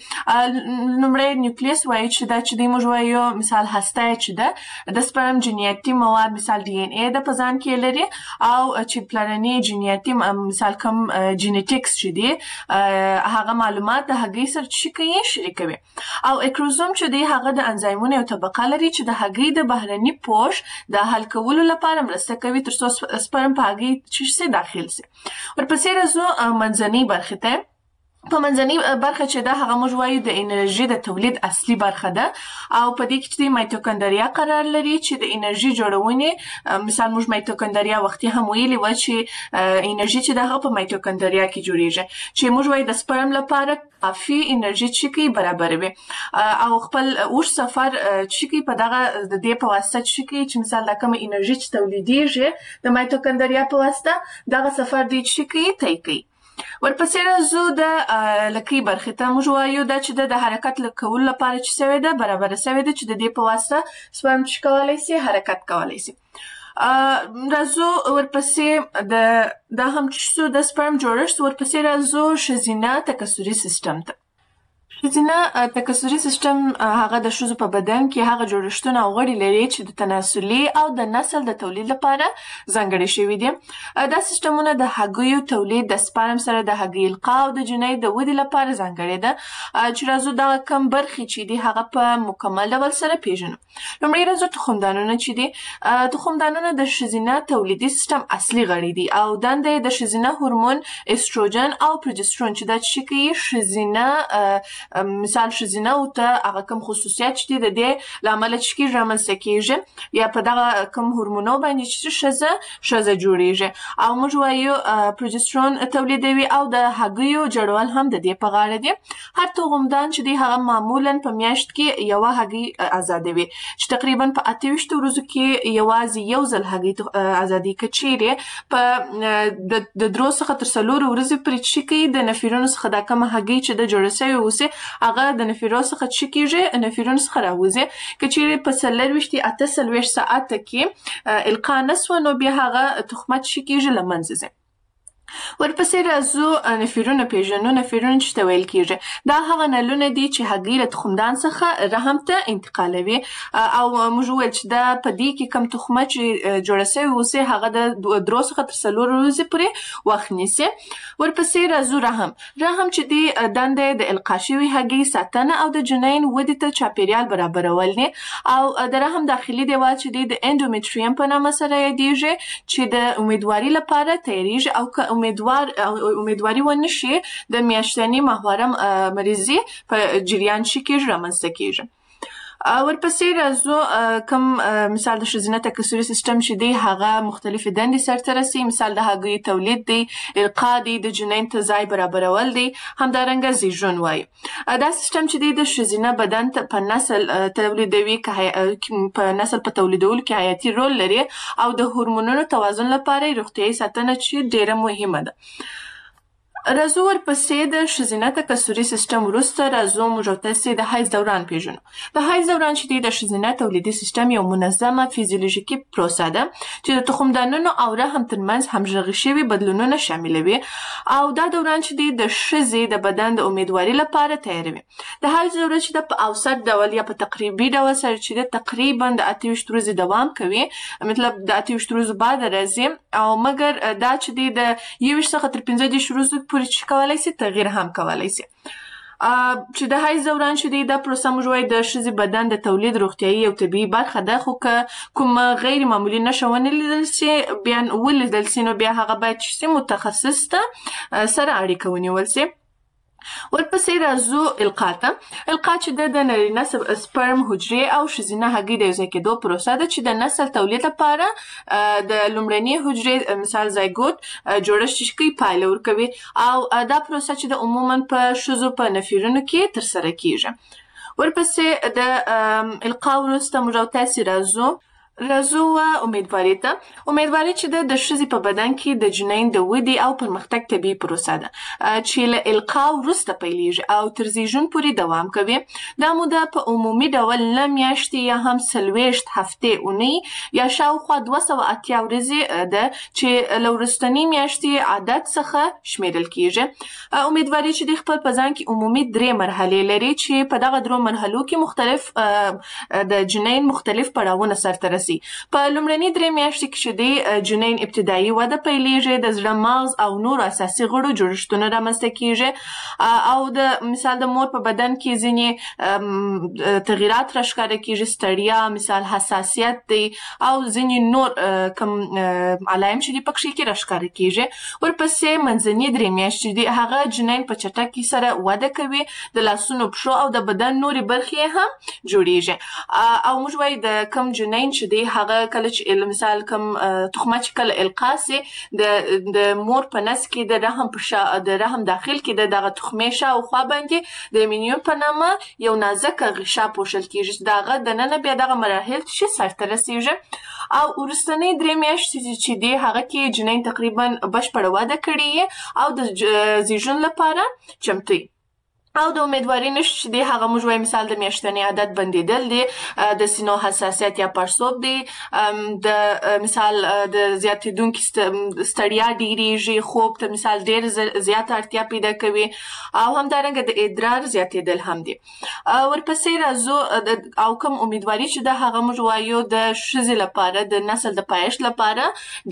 لومړی نیوکلیس وایي چې دا چې دی موږ وایو مثال هسته چې ده د سپرم جنیاتي مواد مثال ډي ان اي د په ځان کې لري او چې پلانني جنیاتي مثال کوم جینیټکس چې دی هغه معلومات د هګۍ سره چې کوي شریکوي او کروموسوم چې دی هغه د انزایمونو یو طبقه لري چې د هګۍ د بهرني پوښ د حل کولو لپاره مرسته کوي تر څو سپرم په هګۍ چې داخل سي. ورپسې راځو منځنۍ برخې ته. په منځنۍ برخه چې ده هغه موږ وایو د انرژي د تولید اصلي برخه ده او په دې کې چې مایتوکندریا قرار لري چې د انرژي جوړونې مثال موږ مایتوکندریا وختي هم ویلي و چې انرژي چې ده هغه په مایتوکندریا کې جوړیږي چې موږ وایو د سپرم لپاره کافي انرژي چې کوي برابروي او خپل اوږد سفر چې کوي په دغه د دې په واسطه چې کوي چې مثال دا کومه انرژي چې تولیدیږي د مایتوکندریا په واسطه دغه سفر دی چې کوي طی کوي. ورپسې راځو د لکۍ برخې ته. موږ وایو دا چې د حرکت کولو لپاره چې سوې ده برابره سوې ده چې د دې په واسطه سپرم چې کولی سي حرکت کولی سي. راځو ورپسې دا هم چې د سپرم جوړښت. ورپسې راځو ښځینه تکثري سیستم ته. ښځینه تکثري سیستم هغه د ښځو په بدن کې هغه جوړښتونه او غړي لري چې د تناسلي او د نسل د تولید لپاره ځانګړي شوي دي. دا سیستمونه د هګیو تولید، د سپرم سره د هګۍ القا او د جنۍ د ودې لپاره ځانګړي ده. چې راځو دغه کم برخې چې دي هغه په مکمل ډول سره پیژنو. لومړی راځو تخمدانونه چې دي. تخمدانونه د ښځینه تولیدي سیستم اصلي غړي دي او دنده یې د ښځینه هورمون استروجن او پروجسترون چې دا چې کوي ښځینه مثال ښځینه او ته هغه کوم خصوصیات چې دي د دې له امله چې کېږي رامنځته کېږي یا په دغه کوم هورمونو باندې چې ښځه جوړیږي او موږ وایو پروجسترون تولیدوي او د هګیو جوړول هم د دې په غاړه دي. هر تخمدان چې دی هغه معمولا په میاشت کې یوه هګۍ ازادوي چې تقریبا په 28 ورځو کې یوازې یو ځل هګۍ ازادي که چیرې په د 3 څخه تر 4 ورځې پورې چې کوي د نفرونو څخه دا کومه هګۍ چې د جوړه سوې اوسي هغه د نفرو څخه چې کېږي نفرون څخه راوځي. که چیرې په 48 ساعته کې القا نه سوه نو بیا هغه تخمه چې کېږي له منځه ځي. ورپسې راځو نفرونه پیژنو. نفرون چې ته ویل کېږي دا هغه نلونه دي چې هګۍ له تخمدان څخه رحم ته انتقالوي او موږ وویل چې دا په دې کې کوم تخمه چې جوړه سوې اوسي هغه د 3 څخه تر 4 ورځې پورې وخت نیسي. ورپسې راځو رحم. رحم چې دی دنده د القا شوي هګۍ ساتنه او د جنین ودې ته چاپیریال برابرول دي او د رحم داخلي دیوال چې دی د اندومیټریم په نامه سره یادیږي چې د امیدواري لپاره تیاریږي او که امیدواري ونه شي د میاشتني ماهواره مریضي په جریان چې کېږي رامنځته کېږي. ورپسې راځو کوم مثال د ښځینه تکثري سیستم چې دی هغه مختلفې دندې سرته رسي. مثال د هګیو تولید دی، القا دی، د جنین ته ځای برابرول دی، همدارنګه زیږون وایي. دا سیستم چې دی د ښځینه بدن په نسل تولیدوي په نسل په تولیدولو کې حیاتي رول لري او د هورمونونو توازن لپاره روغتیایي ساتنه چې ډیره مهمه ده. راځو ورپسې د ښځینه تکثري سیستم وروسته راځو موږ او تاسې د حیض دوران پیژنو. د حیض دوران چې دی د ښځینه تولیدي سیستم یو منظمه فیزیولوژیکي پروسه ده چې د تخمدانونو او رحم ترمنځ همغږي شوي بدلونونه شاملوي او دا دوران چې دی د ښځې د بدن د امیدواري لپاره تیاروي. د حیض دوره چې ده په اوسط ډول یا په تقریبي ډول سره چې ده تقریبا د 28 ورځې دوام کوي، مطلب د 28 ورځو بعد راځي او مګر دا چې دی د 21 څخه تر 15 ورځو پورې چې کولای شي تغییر هم کولای شي. چې د حیض دوران چې دی دا پروسه موږ وایو د ښځې بدن د تولید روغتیایي او طبیعي برخه ده، خو که کومه غیر معمولي نښه ونه لیدل شي بیا ولیدل شي نو بیا هغه باید چې متخصص ته سره اړیکه ونیول شي. ورپسې راځو القا ته. القا چې د نارینه سپرم حجرې او ښځینه هګۍ د یوځای کېدو پروسه ده چې د نسل تولید لپاره د لومړنۍ حجرې مثال زایګوت جوړښت چې کوي پایله ورکوي او دا پروسه چې د عموما په ښځو په نفرونو کې ترسره کیږي. ورپسې د القا وروسته موږ او تاسې راځو امیدواري ته. امیدواري چې د ښځې په بدن کې د جنین د ودې او پرمختګ طبیعي پروسه ده چې له القا وروسته پیلېږي او تر زیږون پورې دوام کوي. دا موده په عمومي ډول 9 میاشتې یا هم 40 هفتې اونۍ یا شاوخوا 280 ورځې ده چې له وروستنۍ میاشتې عادت څخه شمیرل کیږي. امیدواري چې د خپل په ځان کې عمومي 3 مرحلې لري چې په دغه 3 مرحلو کې مختلف د جنین مختلف پړاوونه سرته رسي. په لومړنۍ 3 میاشتې کې چې دی جنین ابتدایي وده پیلېږي، د زړه، مغز او نورو اساسي غړو جوړښتونه رامنځته کیږي او د مثال د مور په بدن کې ځینې تغییرات راښکاره کیږي، ستړیا، مثال حساسیت دی او ځینې نور کم علایم چې دي پکښې کې راښکاره کیږي. ورپسې منځنۍ 3 میاشتې دي هغه جنین په چټکۍ سره وده کوي، د لاسونو، پښو او د بدن نورې برخې هم جوړیږي او موږ وایو د کم جنین چې دی هغه کله چې مثال کوم تخمه چې کله القا سي د مور په نس کې د رحم داخل کې دغه تخمې شاوخوا باندې د امینیون په نامه یو نازکه غشا پوښل کیږي. دغه دننه بیا دغه مراحل چې سرته رسیږي او وروستنۍ 3 میاشتې چې دی هغه کې جنین تقریبا بشپړه وده کړې او د زیږون لپاره چمتو او د امیدواري نښې چې دی هغه موږ وایو مثال د میاشتني عادت بندېدل دی، د سینو حساسیت یا پړسوب دی، د مثال د زیاتېدونکي ستړیا ډېرېږي، خوب ته مثال ډېر زیاته اړتیا پیدا کوي او همدارنګه د ادرار زیاتېدل هم دی. ورپسې راځو او کوم امیدواري چې ده هغه موږ وایو د ښځې لپاره د نسل د پایښت لپاره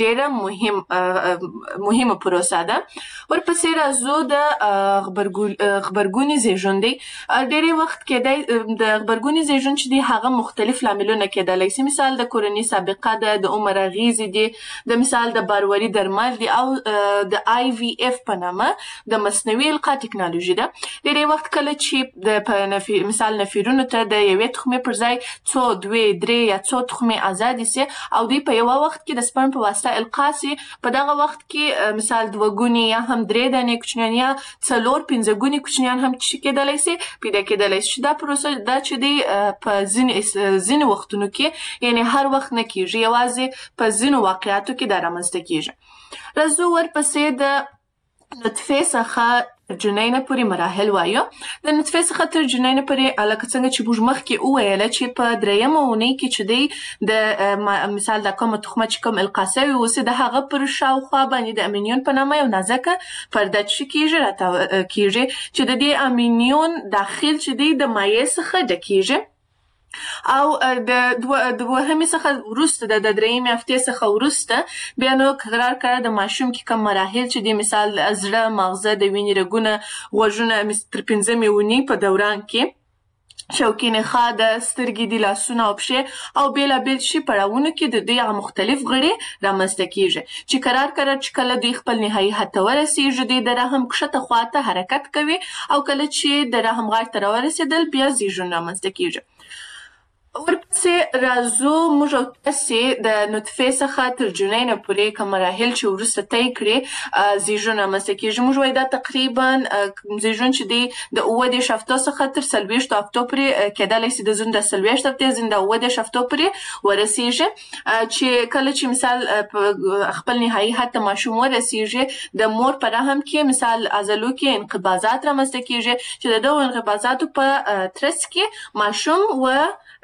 ډېره مهمه پروسه ده. ورپسې راځو د غبرګوني زیږون دی. ډېری وخت کې د غبرګوني زیږون چې دی هغه مختلف لاملونه کېدلی شي، مثال د کورنۍ سابقه ده، د عمر اغېزې دي، د مثال د بارواري درمل دي او د IVF په نامه د مصنوعي القا ټکنالوژي ده. ډېری وخت کله چې مثال نفرونو ته د یوې تخمې پر ځای 2، 3 یا 4 تخمې ازادې سي او دوی په یوه وخت کې د سپرم په واسطه القا سي، په دغه وخت کې مثال 2 ګونې یا هم 3 دانې کوچنیان یا 4-5 ګونې کوچنیان هم چې کېدلی شي پیدا کېدلی شي. دا پروسه دا چې دی په ځینې وختونو کې یعنی هر وخت نه کېږي، یوازې په ځینو واقعاتو کې دا رامنځته کېږي. راځو ورپسې د نطفې څخه جنینه پورې مراحل وایو. د نطفې څخه تر جنینه پورې لکه څنګه چې موږ مخکې وویله چې په 3مه اونۍ کې چې دی د مثال د کومه تخمه چې کوم القا سوې اوسي د هغه پر شاوخوا باندې د امینیون په نامه یو نازکه پرده چې کیږي چې د دې امینیون داخل چې دی د مایع څخه ډکیږي او د دوهمې څخه وروسته د 3مې هفتې څخه وروسته بیا نو قرار د ماشوم کې کوم مراحل چې دی مثال زړه، مغزه، د وینې رګونه، غوږونه تر 5مې اونۍ په دوران کې شوکي نخاع، د سترګې دي، لاسونه او پښې او بېلابېل شي پړاوونو کې د دې مختلف غړي رامنځته کیږي چې قرار چې کله دوی خپل نهایي حد ته ورسیږي دوی د رحم کښته خواته حرکت کوي او کله چې د رحم غاړې ته راورسېدل بیا زیږون رامنځته کیږي. ورپسې ورپسې راځو موږ او تاسې د نطفې څخه تر جنۍ نه پورې کوم مراحل چې وروسته طی کړي زیږون رامنځته کېږي. موږ وایو دا تقریبا زیږون چې دی د اووه هفتو څخه تر 40 هفتو پورې کېدلی سي د زوم د 40 هفتې ځین د اووه هفتو پورې ورسیږي چې کله چې مثال خپل نهایي حد ته ماشوم ورسیږي د مور په رحم کې مثال عضلو کې انقباضات رامنځته کېږي چې د دغو انقباضاتو په ترڅ کې ماشوم و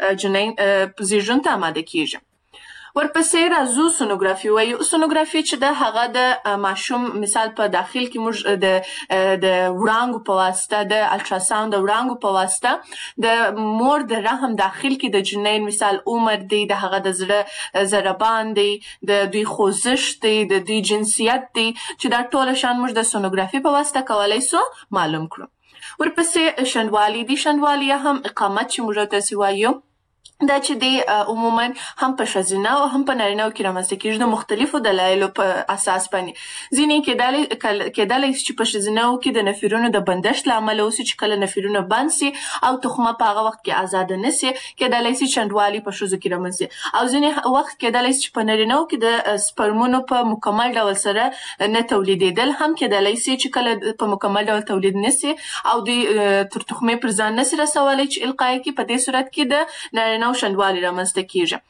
جنۍ زیږون ته آماده کېږي. ورپسې راځو سونوګرافي وایو. سونوګرافي چې ده هغه د ماشوم مثال په داخل کې موږ د وړانګو په واسطه د الټراساوند د وړانګو په واسطه د مور د رحم داخل کې د جنۍ مثال عمر دی، د هغه د زړه ضربان دی، د دوی خوځښت دی، د دوی جنسیت دی، چې دا ټول شان موږ د سونوګرافي په واسطه کولی سو معلوم کړو. ورپسې شنډوالي دی. شنډوالي هم اقامت چې موږ تاسې وایو دا چې دی عموما هم په ښځینه او هم په نارینه‌و کې رامنځته کېږي د مختلفو دلایلو په اساس باندې. ځینې کېدلی شي چې په ښځینه‌و کې د نفرونو د بندښت له امله اوسي چې کله نفرونه بند سي او تخمه په هغه وخت کې ازاده نه سي، کېدلی شي شنډوالي په ښځو کې رامنځته سي. او ځینې وخت کېدلی شي چې په نارینه‌و کې د سپرمونو په مکمل ډول سره نه تولیدېدل هم کېدلی سي چې کله په مکمل ډول تولید نه سي او دوی تر تخمې پر ځان نه سي رسولی چې القا یې کړي. په دې صورت کې د نارینه او شنډوالي رامنځته کېږي.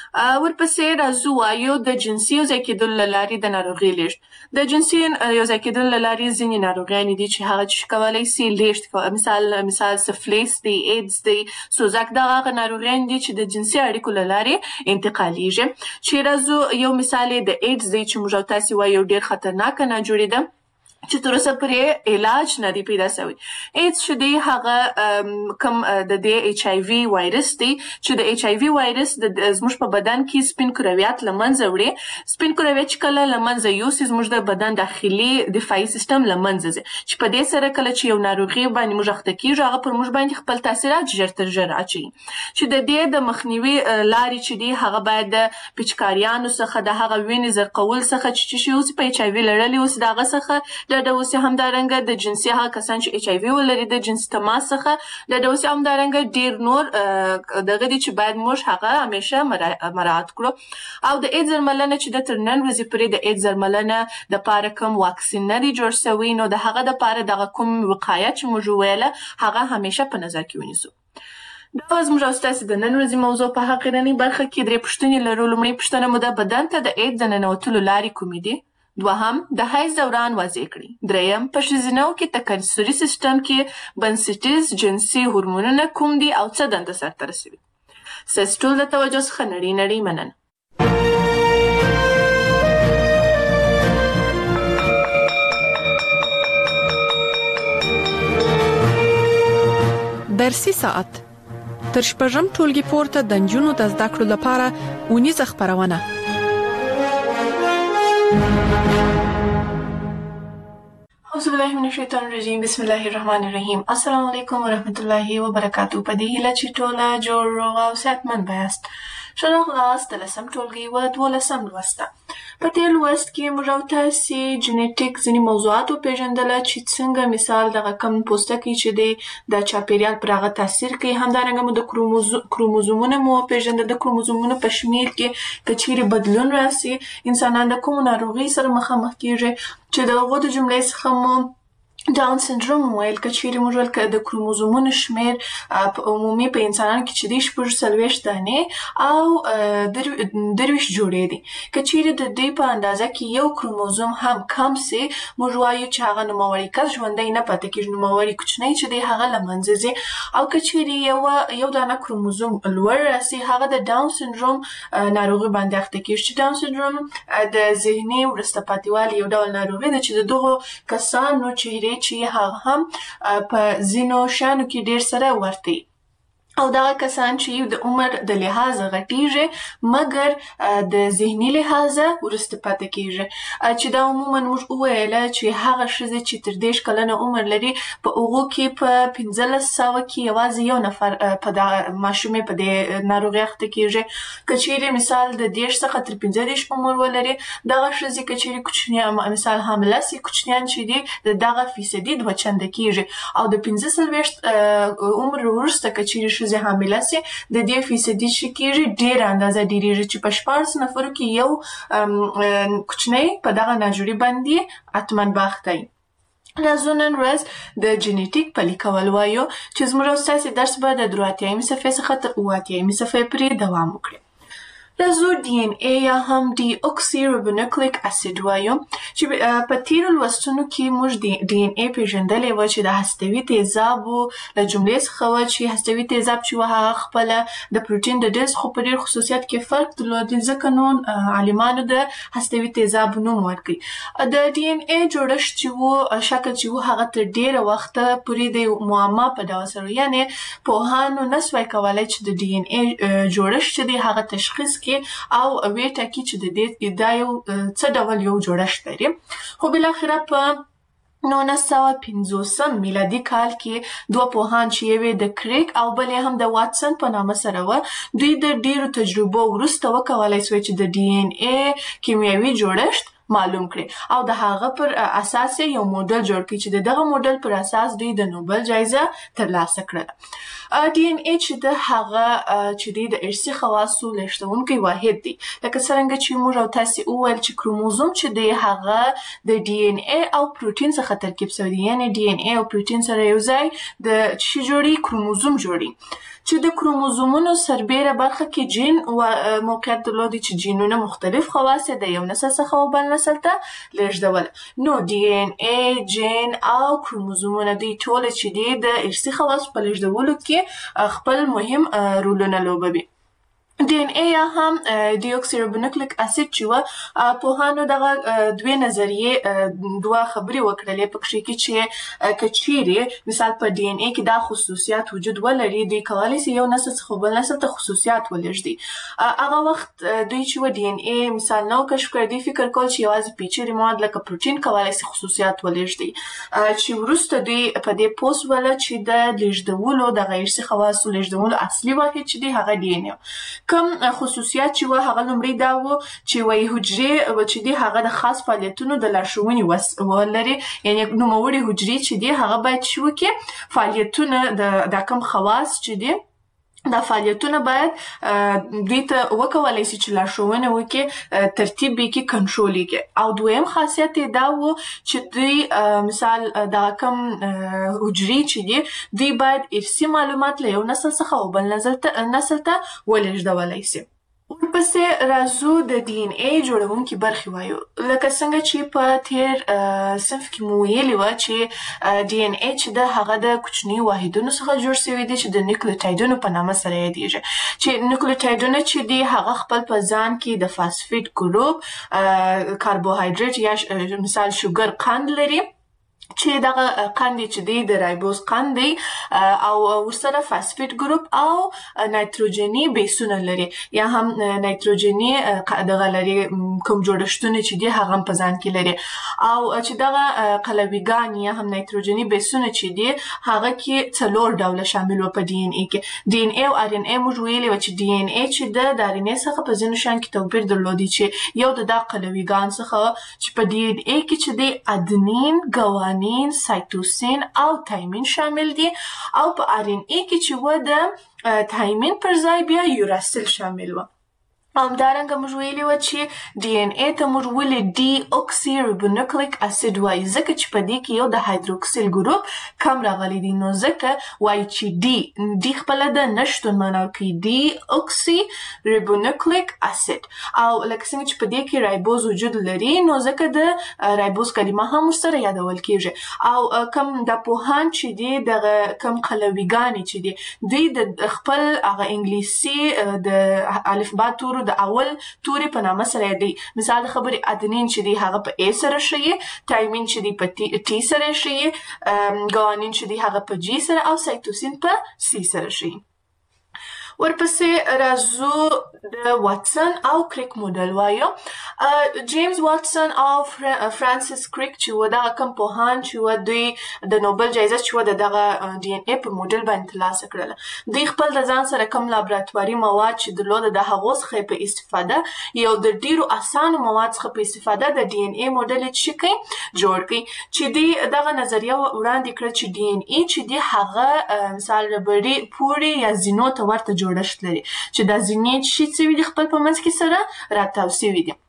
ورپسې راځو وایو د جنسي یو ځای کېدلو له لارې د ناروغۍ لیږد. د جنسي یو ځای کېدلو له لارې ځینې ناروغیانې دي چې هغه چې کولی سي لیږد مثال سفلیس دی، ایډز دی، سوزک، دغه هغه ناروغیانې دي چې د جنسي اړیکو له لارې انتقالیږي. چې راځو یو مثال یې د ایډز دی چې موږ او تاسې وایو ډېر خطرناکه ناجوړې ده چې تر اوسه پورې علاج نه دی پیدا شوی. ایډز چې دی هغه کوم د دې ایچ آی وي وایرس دی چې د ایچ آی وي وایرس زموږ په بدن کې سپین کرویات له منځه وړي. سپین کرویات چې کله له منځه یوسي زموږ د بدن داخلي دفاعي سیستم له منځه ځي چې په دې سره کله چې یو ناروغي باندې موږ اخته کېږو هغه پر موږ باندې خپل تاثیرات ژر تر ژره اچوي. چې د دې د مخنیوي لارې چې دی هغه باید د پیچکاریانو څخه د هغه وینې زرقول څخه چې شي اوسي په ایچ آی وي لرلي اوسي د هغه څخه ډډه وسي. همدارنګه د جنسي هغه کسان چې ایچ آی وي ولري د جنسي تماس څخه ډډه وسي. همدارنګه ډېر نور دغه دي چې باید موږ هغه همیشه مراعات کړو. او د ایډز درملنه چې د تر نن ورځې پورې د ایډز درملنه دپاره کوم واکسین نه دی جوړ سوی نو د هغه دپاره دغه کوم وقایه چې موږ ویله هغه همیشه په نظر کې ونیسو. دا زموږ او ستاسې د نن ورځې موضوع په حقیقي برخه کې 3 پوښتنې لرو. لومړۍ پوښتنه مو ده بدن ته د ایډز د ننوتلو لارې کومې دي؟ دوهم د حیض دوران واضح کړي. دریم په ښځینه‌و کې تکثري سیستم کې بنسټیز جنسي هورمونونه کوم دي او څه دنده سرته رسوي؟ ستاسې ټول د توجه څخه نړۍ مننه. درسي ساعت تر شپږم ټولګي پورته د نجونو د زده کړو لپاره اونیزه خپرونه. أعوذ بالله من الشیطان الرجیم. بسم الله الرحمن الرحیم. السلام علیکم ورحمت الله وبرکاتہ. په دې هیله چې ټوله جوړ روغ او صحتمند یاست. ښه راغلاست د 10م ټولګي و 12م لوست ته. په دې لوست کې موږ او تاسې جنیټیک ځینې موضوعات وپېژندله چې څنګه مثال دغه کم پوستکی چې دی د چاپېریال پر هغه تاثیر کوي. همدارنګه مو د کروموزومونه مو وپېژندل. د کروموزومونو په شمېر کې که چیرې بدلون راسي انسانان د کومو ناروغۍ سره مخامخ کېږي چې د هغو د جملې څخه مو ډاون سنډروم ویل. که چیرې موږ ویل که د کروموزومونو شمېر په عمومي په انسانانو کې چې دی 40 دانې او 23 جوړې دي. که چیرې د دوی په اندازه کې یو کروموزوم هم کم سي موږ وایو چې هغه نوموړی کس ژوندی نه پاتې کېږي. نوموړی کوچنی چې دی هغه له منځه ځي. او که چیرې یو دانه کروموزوم لوړ راسي هغه د ډاون سنډروم ناروغي باندې اخته کېږي. چې ډاون سنډروم د ذهني وروسته پاتېوالي یو ډول ناروغي ده چې د دغو کسانو چهرې چې هغه هم په ځینو شیانو کې ډېر سره ورته او دغه کسان چې د عمر د لحاظه غټیږي مګر د ذهني لحاظه وروسته پاتې کېږي. چې دا عموما موږ وویله چې هغه ښځې چې تر 10 کلنه عمر لري په هغو کې په 1500 کې یوازې یو نفر په دغه ماشومې په دې ناروغۍ اخته کېږي. که چیرې مثال د 10 څخه تر 15 عمر ولري دغه ښځې که چیرې کوچنیان مثال حامله سي کوچنیان چې دي د دغه فیصدي 2 چنده کېږي. او د 15 عمر وروسته که چیرې ښځې حامله سي د دې فیصدي چې کېږي ډېره اندازه ډېرېږي چې په 14 نفرو کې یو کوچنی په دغه ناجوړي باندې حتما باخته وي. راځو نن ورځ د جینیټیک پلي کول وایو چې زموږ او ستاسې درس به د 83 صفحې څخه تر 88 صفحې پورې دوام وکړي. راځو ډي ان اے یا هم ډي اوکسي رایبونوکلیک اسید وایو چې په تیرو لوستونو کې موږ ډي ان اے پیژندلی و چې د هستوي تیزابو له جملې څخه و چې هستوي تیزاب چې و هغه خپله د پروټین د ډیز خو په ډېر خصوصیات کې فرق درلود، ځکه نو عالمانو د هستوي تیزابو نوم ورکړي. د ډي ان اے جوړښت چې و شکل چې و هغه تر ډېره وخته پورې د معما په ډول سره یعنې پوهانو نسوای کولی چې د ډي ان اے جوړښت چې دی هغه تشخیص او وی ټاکي چې د دې دا یو څه ډول یو جوړښت لري. خو بالاخره په 1950 میلادي کال کې دوه پوهان چې یو د کریک او بل هم د واټسن په نامه سره و، دوی د ډیرو تجربو وروسته وکولای شوی چې د ډي ان اے کیمیاوي جوړښت معلوم کړي او د هغه پر اساس یو موډل جوړ کړي چې دغه موډل پر اساس دوی د نوبل جایزه ترلاسه کړه. ډي ان اے چې د هغه چې دی د ارثي خواصو لېږدونکی واحد دی، لکه څرنګه چې موږ او تاسې وویل چې کروموزوم چې دی هغه د ډي ان اے او پروټین څخه ترکیب شوی دی، یعنې ډي ان اے او پروټین سره یو ځای د څه جوړي کروموزوم جوړي چې د کروموزومونو سربیره برخه کې جین موقعیت درلودي چې جینونه مختلف خواص د یو نسل څخه بل نسل ته لېږدول. نو ډي ان اے، جین او کروموزومونه دوی ټول چې دي د ارثي خواصو په لېږدولو کې خپل مهم رولونه لوبوي. ډي ان اے یا هم ډي اوکسي رایبونوکلیک اسید چې و پوهانو دغه دوه نظریې دوه خبرې وکړلې پکې چې که چیرې مثال په ډي ان اے کې دا خصوصیات وجود ولري، دوی کولی شي یو نسل څخه بل نسل ته خصوصیات ولېږدي. هغه وخت دوی چې و ډي ان اے مثال نو کشف کړی، دوی فکر کول چې یوازې پیچلي مواد لکه پروټین کولی شي خصوصیات ولېږدي، چې وروسته دوی په دې پوه شول چې د لېږدولو دغه ارثي خواصو لېږدولو اصلي واحد چې دی هغه ډي ان اے. کوم خصوصیات چې و هغه لومړی دا و چې وایي حجرې چې دي هغه د خاص فعالیتونو د لارښوونې وس ولري، یعنې نوموړي حجرې چې دي هغه باید څه وکړي، فعالیتونه د کوم خواص چې دي دا فعالیتونه باید دوی ته وکولای شي چې لارښوونه وکړي، ترتیب یې کړي، کنټرول یې کړي. او دویم خاصیت یې دا و چې دوی مثال دا کوم حجرې چې دي دوی باید ارثي معلومات له یو نسل څخه بل نسل ته ولېږدولی شي. ورپسې راځو د ډي ان اے جوړونکي برخې وایو. لکه څنګه چې په تیر صنف کې مو ویلي وه چې ډي ان اے چې د هغه د کوچنیو واحدونو څخه جوړ شوی دی چې د نیوکلیوټایډونو په نامه سره یادیږي، چې نیوکلیوټایډونه چې دی هغه خپل په ځان کې د فاسفیټ ګروپ، کاربوهایډریټ یا مثال شوګر قند لري چې دغه قند چې دی د رایبوز قند دی او ورسره فاسفیټ ګروپ او نایتروجني بیسونه لري یا هم نایتروجني دغه لري کوم جوړښتونه چې دی هغه په ځان کې لري، او چې دغه قلویګان یا هم نایتروجني بیسونه چې دی هغه کې 4 ډوله شامل و په ډي ان اے کې. ډي ان اے او ار ان اے موږ ویلي و چې ډي ان اے چې د ار ان اے څخه په ځینو شیانو کې توپیر درلودي، چې یو د قلویګان څخه چې په ډي ان اے کې چې دی ادنین، ګوانین، سایتوسین او تایمین شامل دي، او په ار ان اے کې چې و د تایمین پر ځای بیا یوراسیل شامل و. همدارنګه موږ ویلي و چې ډي ان اے ته موږ ولې ډي اوکسي رایبونوکلیک اسید وایي، ځکه چې په دې کې یو د هایدروکسیل ګروپ کم راغلی دی، نو ځکه وایي چې ډي خپله د نشتون معنا کوي، ډي اوکسي رایبونوکلیک اسید. او لکه څنګه چې په دې کې رایبوز وجود لري، نو ځکه د رایبوز کلمه هم ورسره یادول کېږي. او کوم د پوهان چې دي دغه کوم قلویګانې چې دي دوی د خپل هغه انګلیسي د الفبا تورو د اول توري په نامه سره یادوي. مثال د خبرې ادنین چې دی هغه په A سره ښیي، تایمین چې دی په T سره ښیي، ګوانین چې دی هغه په G سره، او سایتوسین په C سره ښیي. ورپسې راځو د واټسن او کریک موډل وایو. جیمز واټسن او فرانسیس کریک چې و دغه کوم پوهان چې و دوی د نوبل جایزه چې و دغه ډي ان اي په موډل باندې ترلاسه کړله. دوی خپل د ځان سره کوم لابراتواري مواد چې درلوده د هغو څخه په استفاده یو د ډیرو اسانو مواد څخه په استفاده د ډي ان اي موډل جوړ کړي چې دوی دغه نظریه وړاندې کړه چې ډي ان اي چې دی هغه مثال ربړي پوړې یا زینو ته ورته جوړښت لري چې دا زینې چې څه وي خپل په منځ کې سره راتاو شوي دي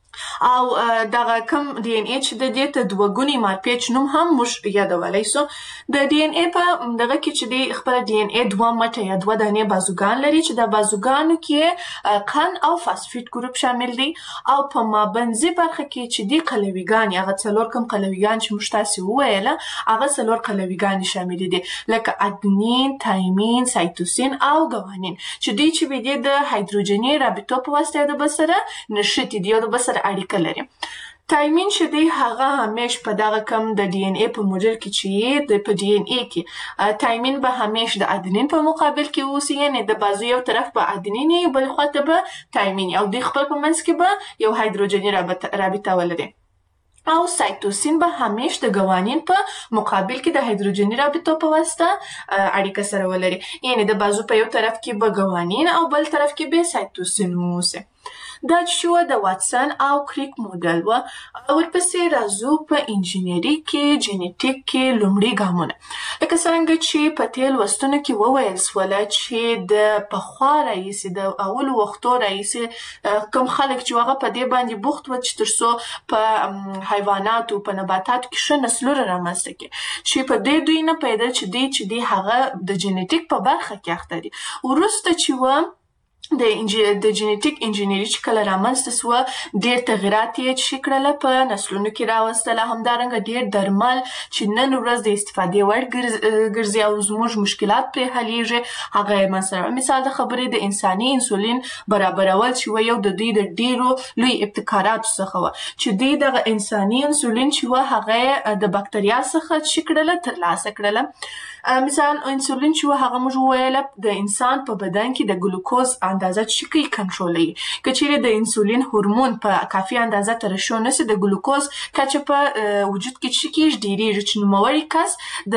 او دغه کوم ډي ان اي چې د دې ته دوه ګونی مارپیچ نوم هم موږ یادولی سو. د ډي ان اي په دغه کې چې دی خپل ډي ان اي دوه مټه یا دوه دانې بازوګان لري چې د بازوګانو کې قند او فاسفیټ ګروپ شامل دي او په مابنځي برخه کې چې دی قلویګان هغه څلور کوم قلویګان چې موږ تاسو وویله هغه څلور قلویګان شامل دي لکه ادنین، تایمین، سایتوسین او ګوانین چې دوی چې دي د هایدروجني رابطو په واسطه د بسره نشټي دي او د بسره اړیکه لري. تایمین چې دی هغه همیش په دغه کم د ډي ان اي په موډل کې چې د په ډي ان اي کې تایمین به همیش د ادنین په مقابل کې اوسي یعنی د بازو یو طرف به ادنین بل خواته به تایمین او د خپل په منځ کې به یو هایدروجني رابطه ولري. او سایتوسین به همیش د ګوانین په مقابل کې د هایدروجني رابطو په واسطه اړیکه سره ولري یعنی د بازو په یو طرف کې به ګوانین او بل طرف کې به سایتوسین اوسي. دا شو د واټسن او کریک موډل و. ورپسې راځو په انجینری کې جینیټیک کې لومړي ګامونه لکه څنګه چې په تیر لوستونو کې وویل سوله چې د پخوا راهیسې د اولو وختو راهیسې کوم خلک چې هغه په دې باندې بوخت و چې تر څو په حیواناتو په نباتاتو کې ښه نسلونه رامنځته کړي چې په دې دوی نه پیدا چې دی هغه د جینیټیک په برخه کې اخته دي. وروسته چې و د جینیټیک انجینری چې کله رامنځته سوه ډېر تغیرات یې چې کړله په نسلونو کې راوستله همدارنګه ډېر درمل چې نن ورځ د استفادې وړ ګرځي او زموږ مشکلات پرې حلیږي هغه یې مثال د خبرې د انساني انسولین برابرول چې یو د دوی د ډېرو لوی ابتکاراتو څخه و چې دوی دغه انساني انسولین چې و هغه د بکتریا څخه چې کړله ترلاسه کړله. مثال انسولین چې هغه موږ وویله د انسان په بدن کې د ګلوکوز اندازه چې کوي کنټرولوي که چیرې د انسولین هورمون په کافي اندازه ترشح نشي د ګلوکوز کچه په وجود کې چې کیږي ډیریږي چې نوموړی کس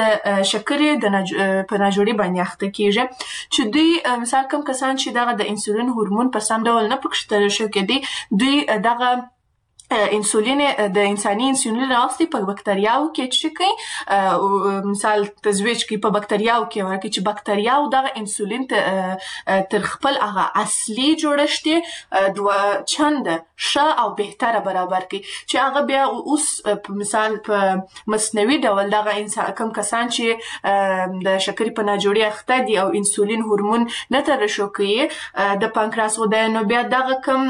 د شکرې په ناجوړي باندې اخته کیږي چې دوی مثال کوم کسان چې دغه د انسولین هورمون په سم ډول نه پکې ترشح کېدي دوی دغه انسولین د انساني انسولین راوستي په بکتریاو کې چې کوي مثال تزویج کوي په بکتریاو کې ورکه چې بکتریاو دغه انسولین تر خپل هغه اصلي جوړښت دوه چنده ښه او بهتره برابر کوي چې هغه بیا اوس مثال په مصنوعي ډول دغه انسان کوم کسان چې د شکرې په ناجوړي اخته دي او انسولین هورمون نه ترشح کوي د پانکراس غده نو بیا دغه کوم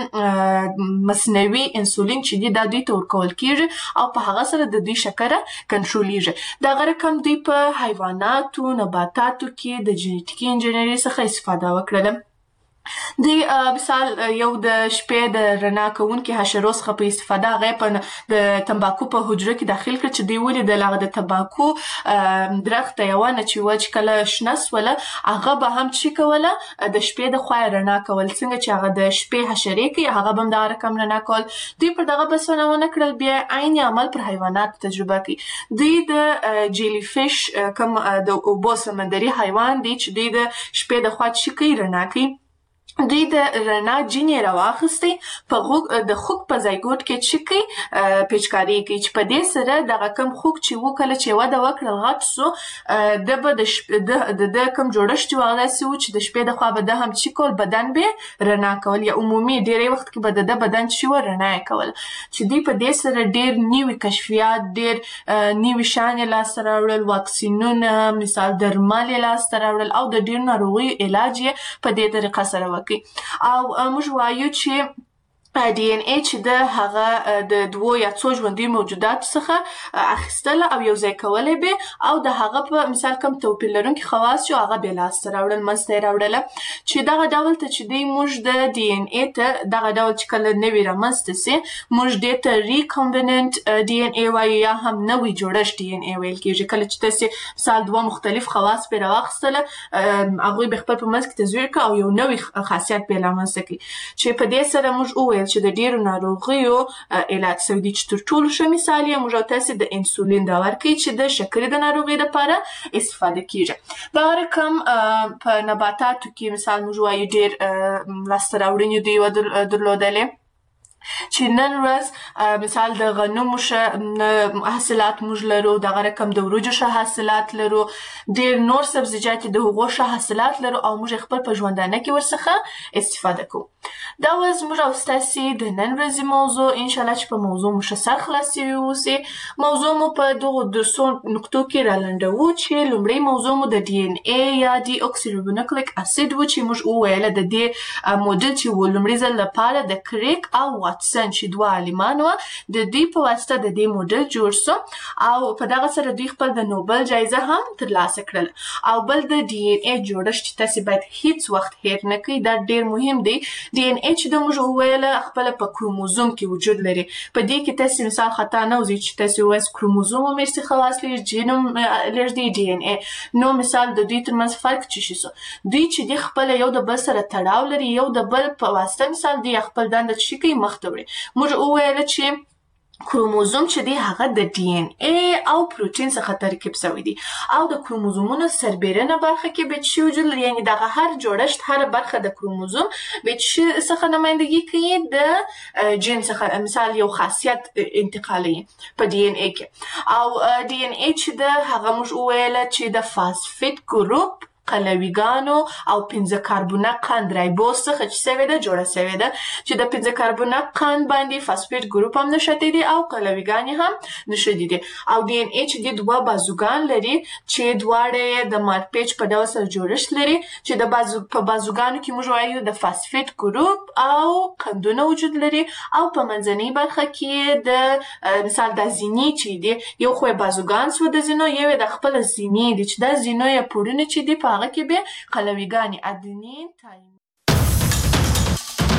مصنوعي انسولین چې دا دوی ته ورکول کیږي او په هغه سره د دوی شکره کنټرولیږي. دغه رقم دوی په حیواناتو نباتاتو کې د جینیټیکي انجینری څخه استفاده وکړله. دوی مثال یو د شپې د رڼا کوونکي حشرو څخه په استفاده هغه په د تمباکو په حجره کې داخل کړ چې دوی ولیدل هغه د تمباکو درخت یو نه چې کله شنه سوله هغه به هم چې کوله د شپې د خوا رڼا کول څنګه چې هغه د شپې حشرې کوي هغه به هم دغه رقم رڼا کول. دوی پر دغه بسنه ونه کړل بیا عین عمل پر حیوانات تجربه کوي. دوی د جیلی فیش کوم د اوبو سمندري حیوان دی چې دوی د شپې د خوا چې کوي رڼا کوي دوی د رڼا جینې راواخیستې په د خوک په ځایګوټ کې چې کوي پیچکاري کوي چې په دې سره دغه کم خوک چې وکړه چې وده وکړه غټ سو د به د کم جوړښت چې هغه داسې و چې د شپې د خوا به د هم چې کول بدن به رڼا کول یا عمومي ډېری وخت کې به د بدن چې و رڼا یې کول چې دوی په دې سره ډېر نوي کشفیات ډېر نوي شیان یې لاسته راوړل واکسینونه مثال درمل یې لاسته راوړل او د ډېرو ناروغیو علاج یې په دې طریقه سره او موږ وایو چې ډي ان اي چې د هغه د دوو یا څو ژوندي موجوداتو څخه اخیستله او یو ځای کولی به او د هغه په مثال کوم توپیر لرونکي خواص چې هغه بې لاسته راوړل منځته یې راوړله چې دغه ډول ته چې دی موږ د ډي ان اي ته دغه ډول چې کله نوي رامنځته سي موږ دې ته ریکامبیننټ ډي ان اي وایو یا هم نوي جوړښت ډي ان اي ویل کېږي. کله چې تاسې مثال دوه مختلف خواص پرې راواخیستله هغوی به خپل په منځ کې تزویر کړه او یو نوي خاصیت بې رامنځته کړي چې په دې سره موږ وویل چې د ډیرو ناروغیو علاج شوی دی چې تر ټولو ښه مثال یې موږ او تاسې د انسولین راور کوي چې د شکرې د ناروغۍ لپاره استفاده کیږي. دغه رقم په نباتاتو کې مثال موږ وایو ډیر لاسته راوړنې دوی درلودلې چې نن ورځ مثال د غنمو حاصلات موږ لرو دغه رقم د وریجو ښه حاصلات لرو ډیر نور سبزیجات د هغو ښه حاصلات لرو او موږ خپل په ژوندانه کې ورڅخه استفاده کوو. دا وز موږ او ستاسې د نن ورځې موضوع انشاءالله چې په موضوع مو ښه سر خلاص شوي اوسې. موضوع مو په دغو درسو نقطو کې رالنډوو چې لومړی موضوع مو د ډي ان اي یا ډي اوکسیریبونوکلیک اسید و چې موږ وویله د دې موډل چې و لومړي ځل لپاره د کریک او واټسن چې دوه عالمان وه د دوی په واسطه د دې موډل جوړ سو او په دغه سره دوی خپل د نوبل جایزه هم ترلاسه کړله. او بل د ډي ان اي جوړښت چې تاسې باید هیڅ وخت هیر نه کوئ دا ډیر مهم دی. ډي ان اي چې د موږ وویله خپله په کروموزوم کې وجود لري په دې کې تاسې مثال خطا نه وځي چې تاسې ووایاست کروموزوم هم ارثي خواص لري جین هم لري ډي ان اي نو مثال د دوی ترمنځ فرق څه شي سو دوی چې دی خپله یو د بل سره تړاو لري یو د بل په واسطه مثال دی خپل دنده څه شي کوي مخته وړي. موږ وویله چې کروموزوم چې دی هغه د ډي ان اي او پروتین څخه ترکیب شوی دی او د کروموزومونو سربیرنه برخه کې به څه وجود لري یعنې دغه هر جوړښت هر برخه د کروموزوم به څه څخه نمایندګي کوي د جین څخه مثال یو خاصیت انتقالوي په ډي ان اي کې او ډي ان اي چې د هغه موږ وویله چې د فاسفیټ ګروپ قلویګانو او 15 کاربونه قند رایبوز څخه چې سوې ده جوړه سوې ده چې د 15 کاربونه قند باندې فاسفیټ ګروپ هم نښتی دی او قلویګانې هم نښتي دي او ډي ان اي چې دوه بازوګان لري چې دواړه یې د مارپیچ په ډول سره جوړښت لري چې په بازوګانو کې موږ وایو د فاسفیټ ګروپ او قندونه وجود لري او په منځنۍ برخه کې د مثال د زینې چې دی یو خو یې بازوګان سو د زینو یو یې د خپله زینې دی چې دا زینو یې پوړونه چې دی په هغه کې به قلویګانې ادنین تایم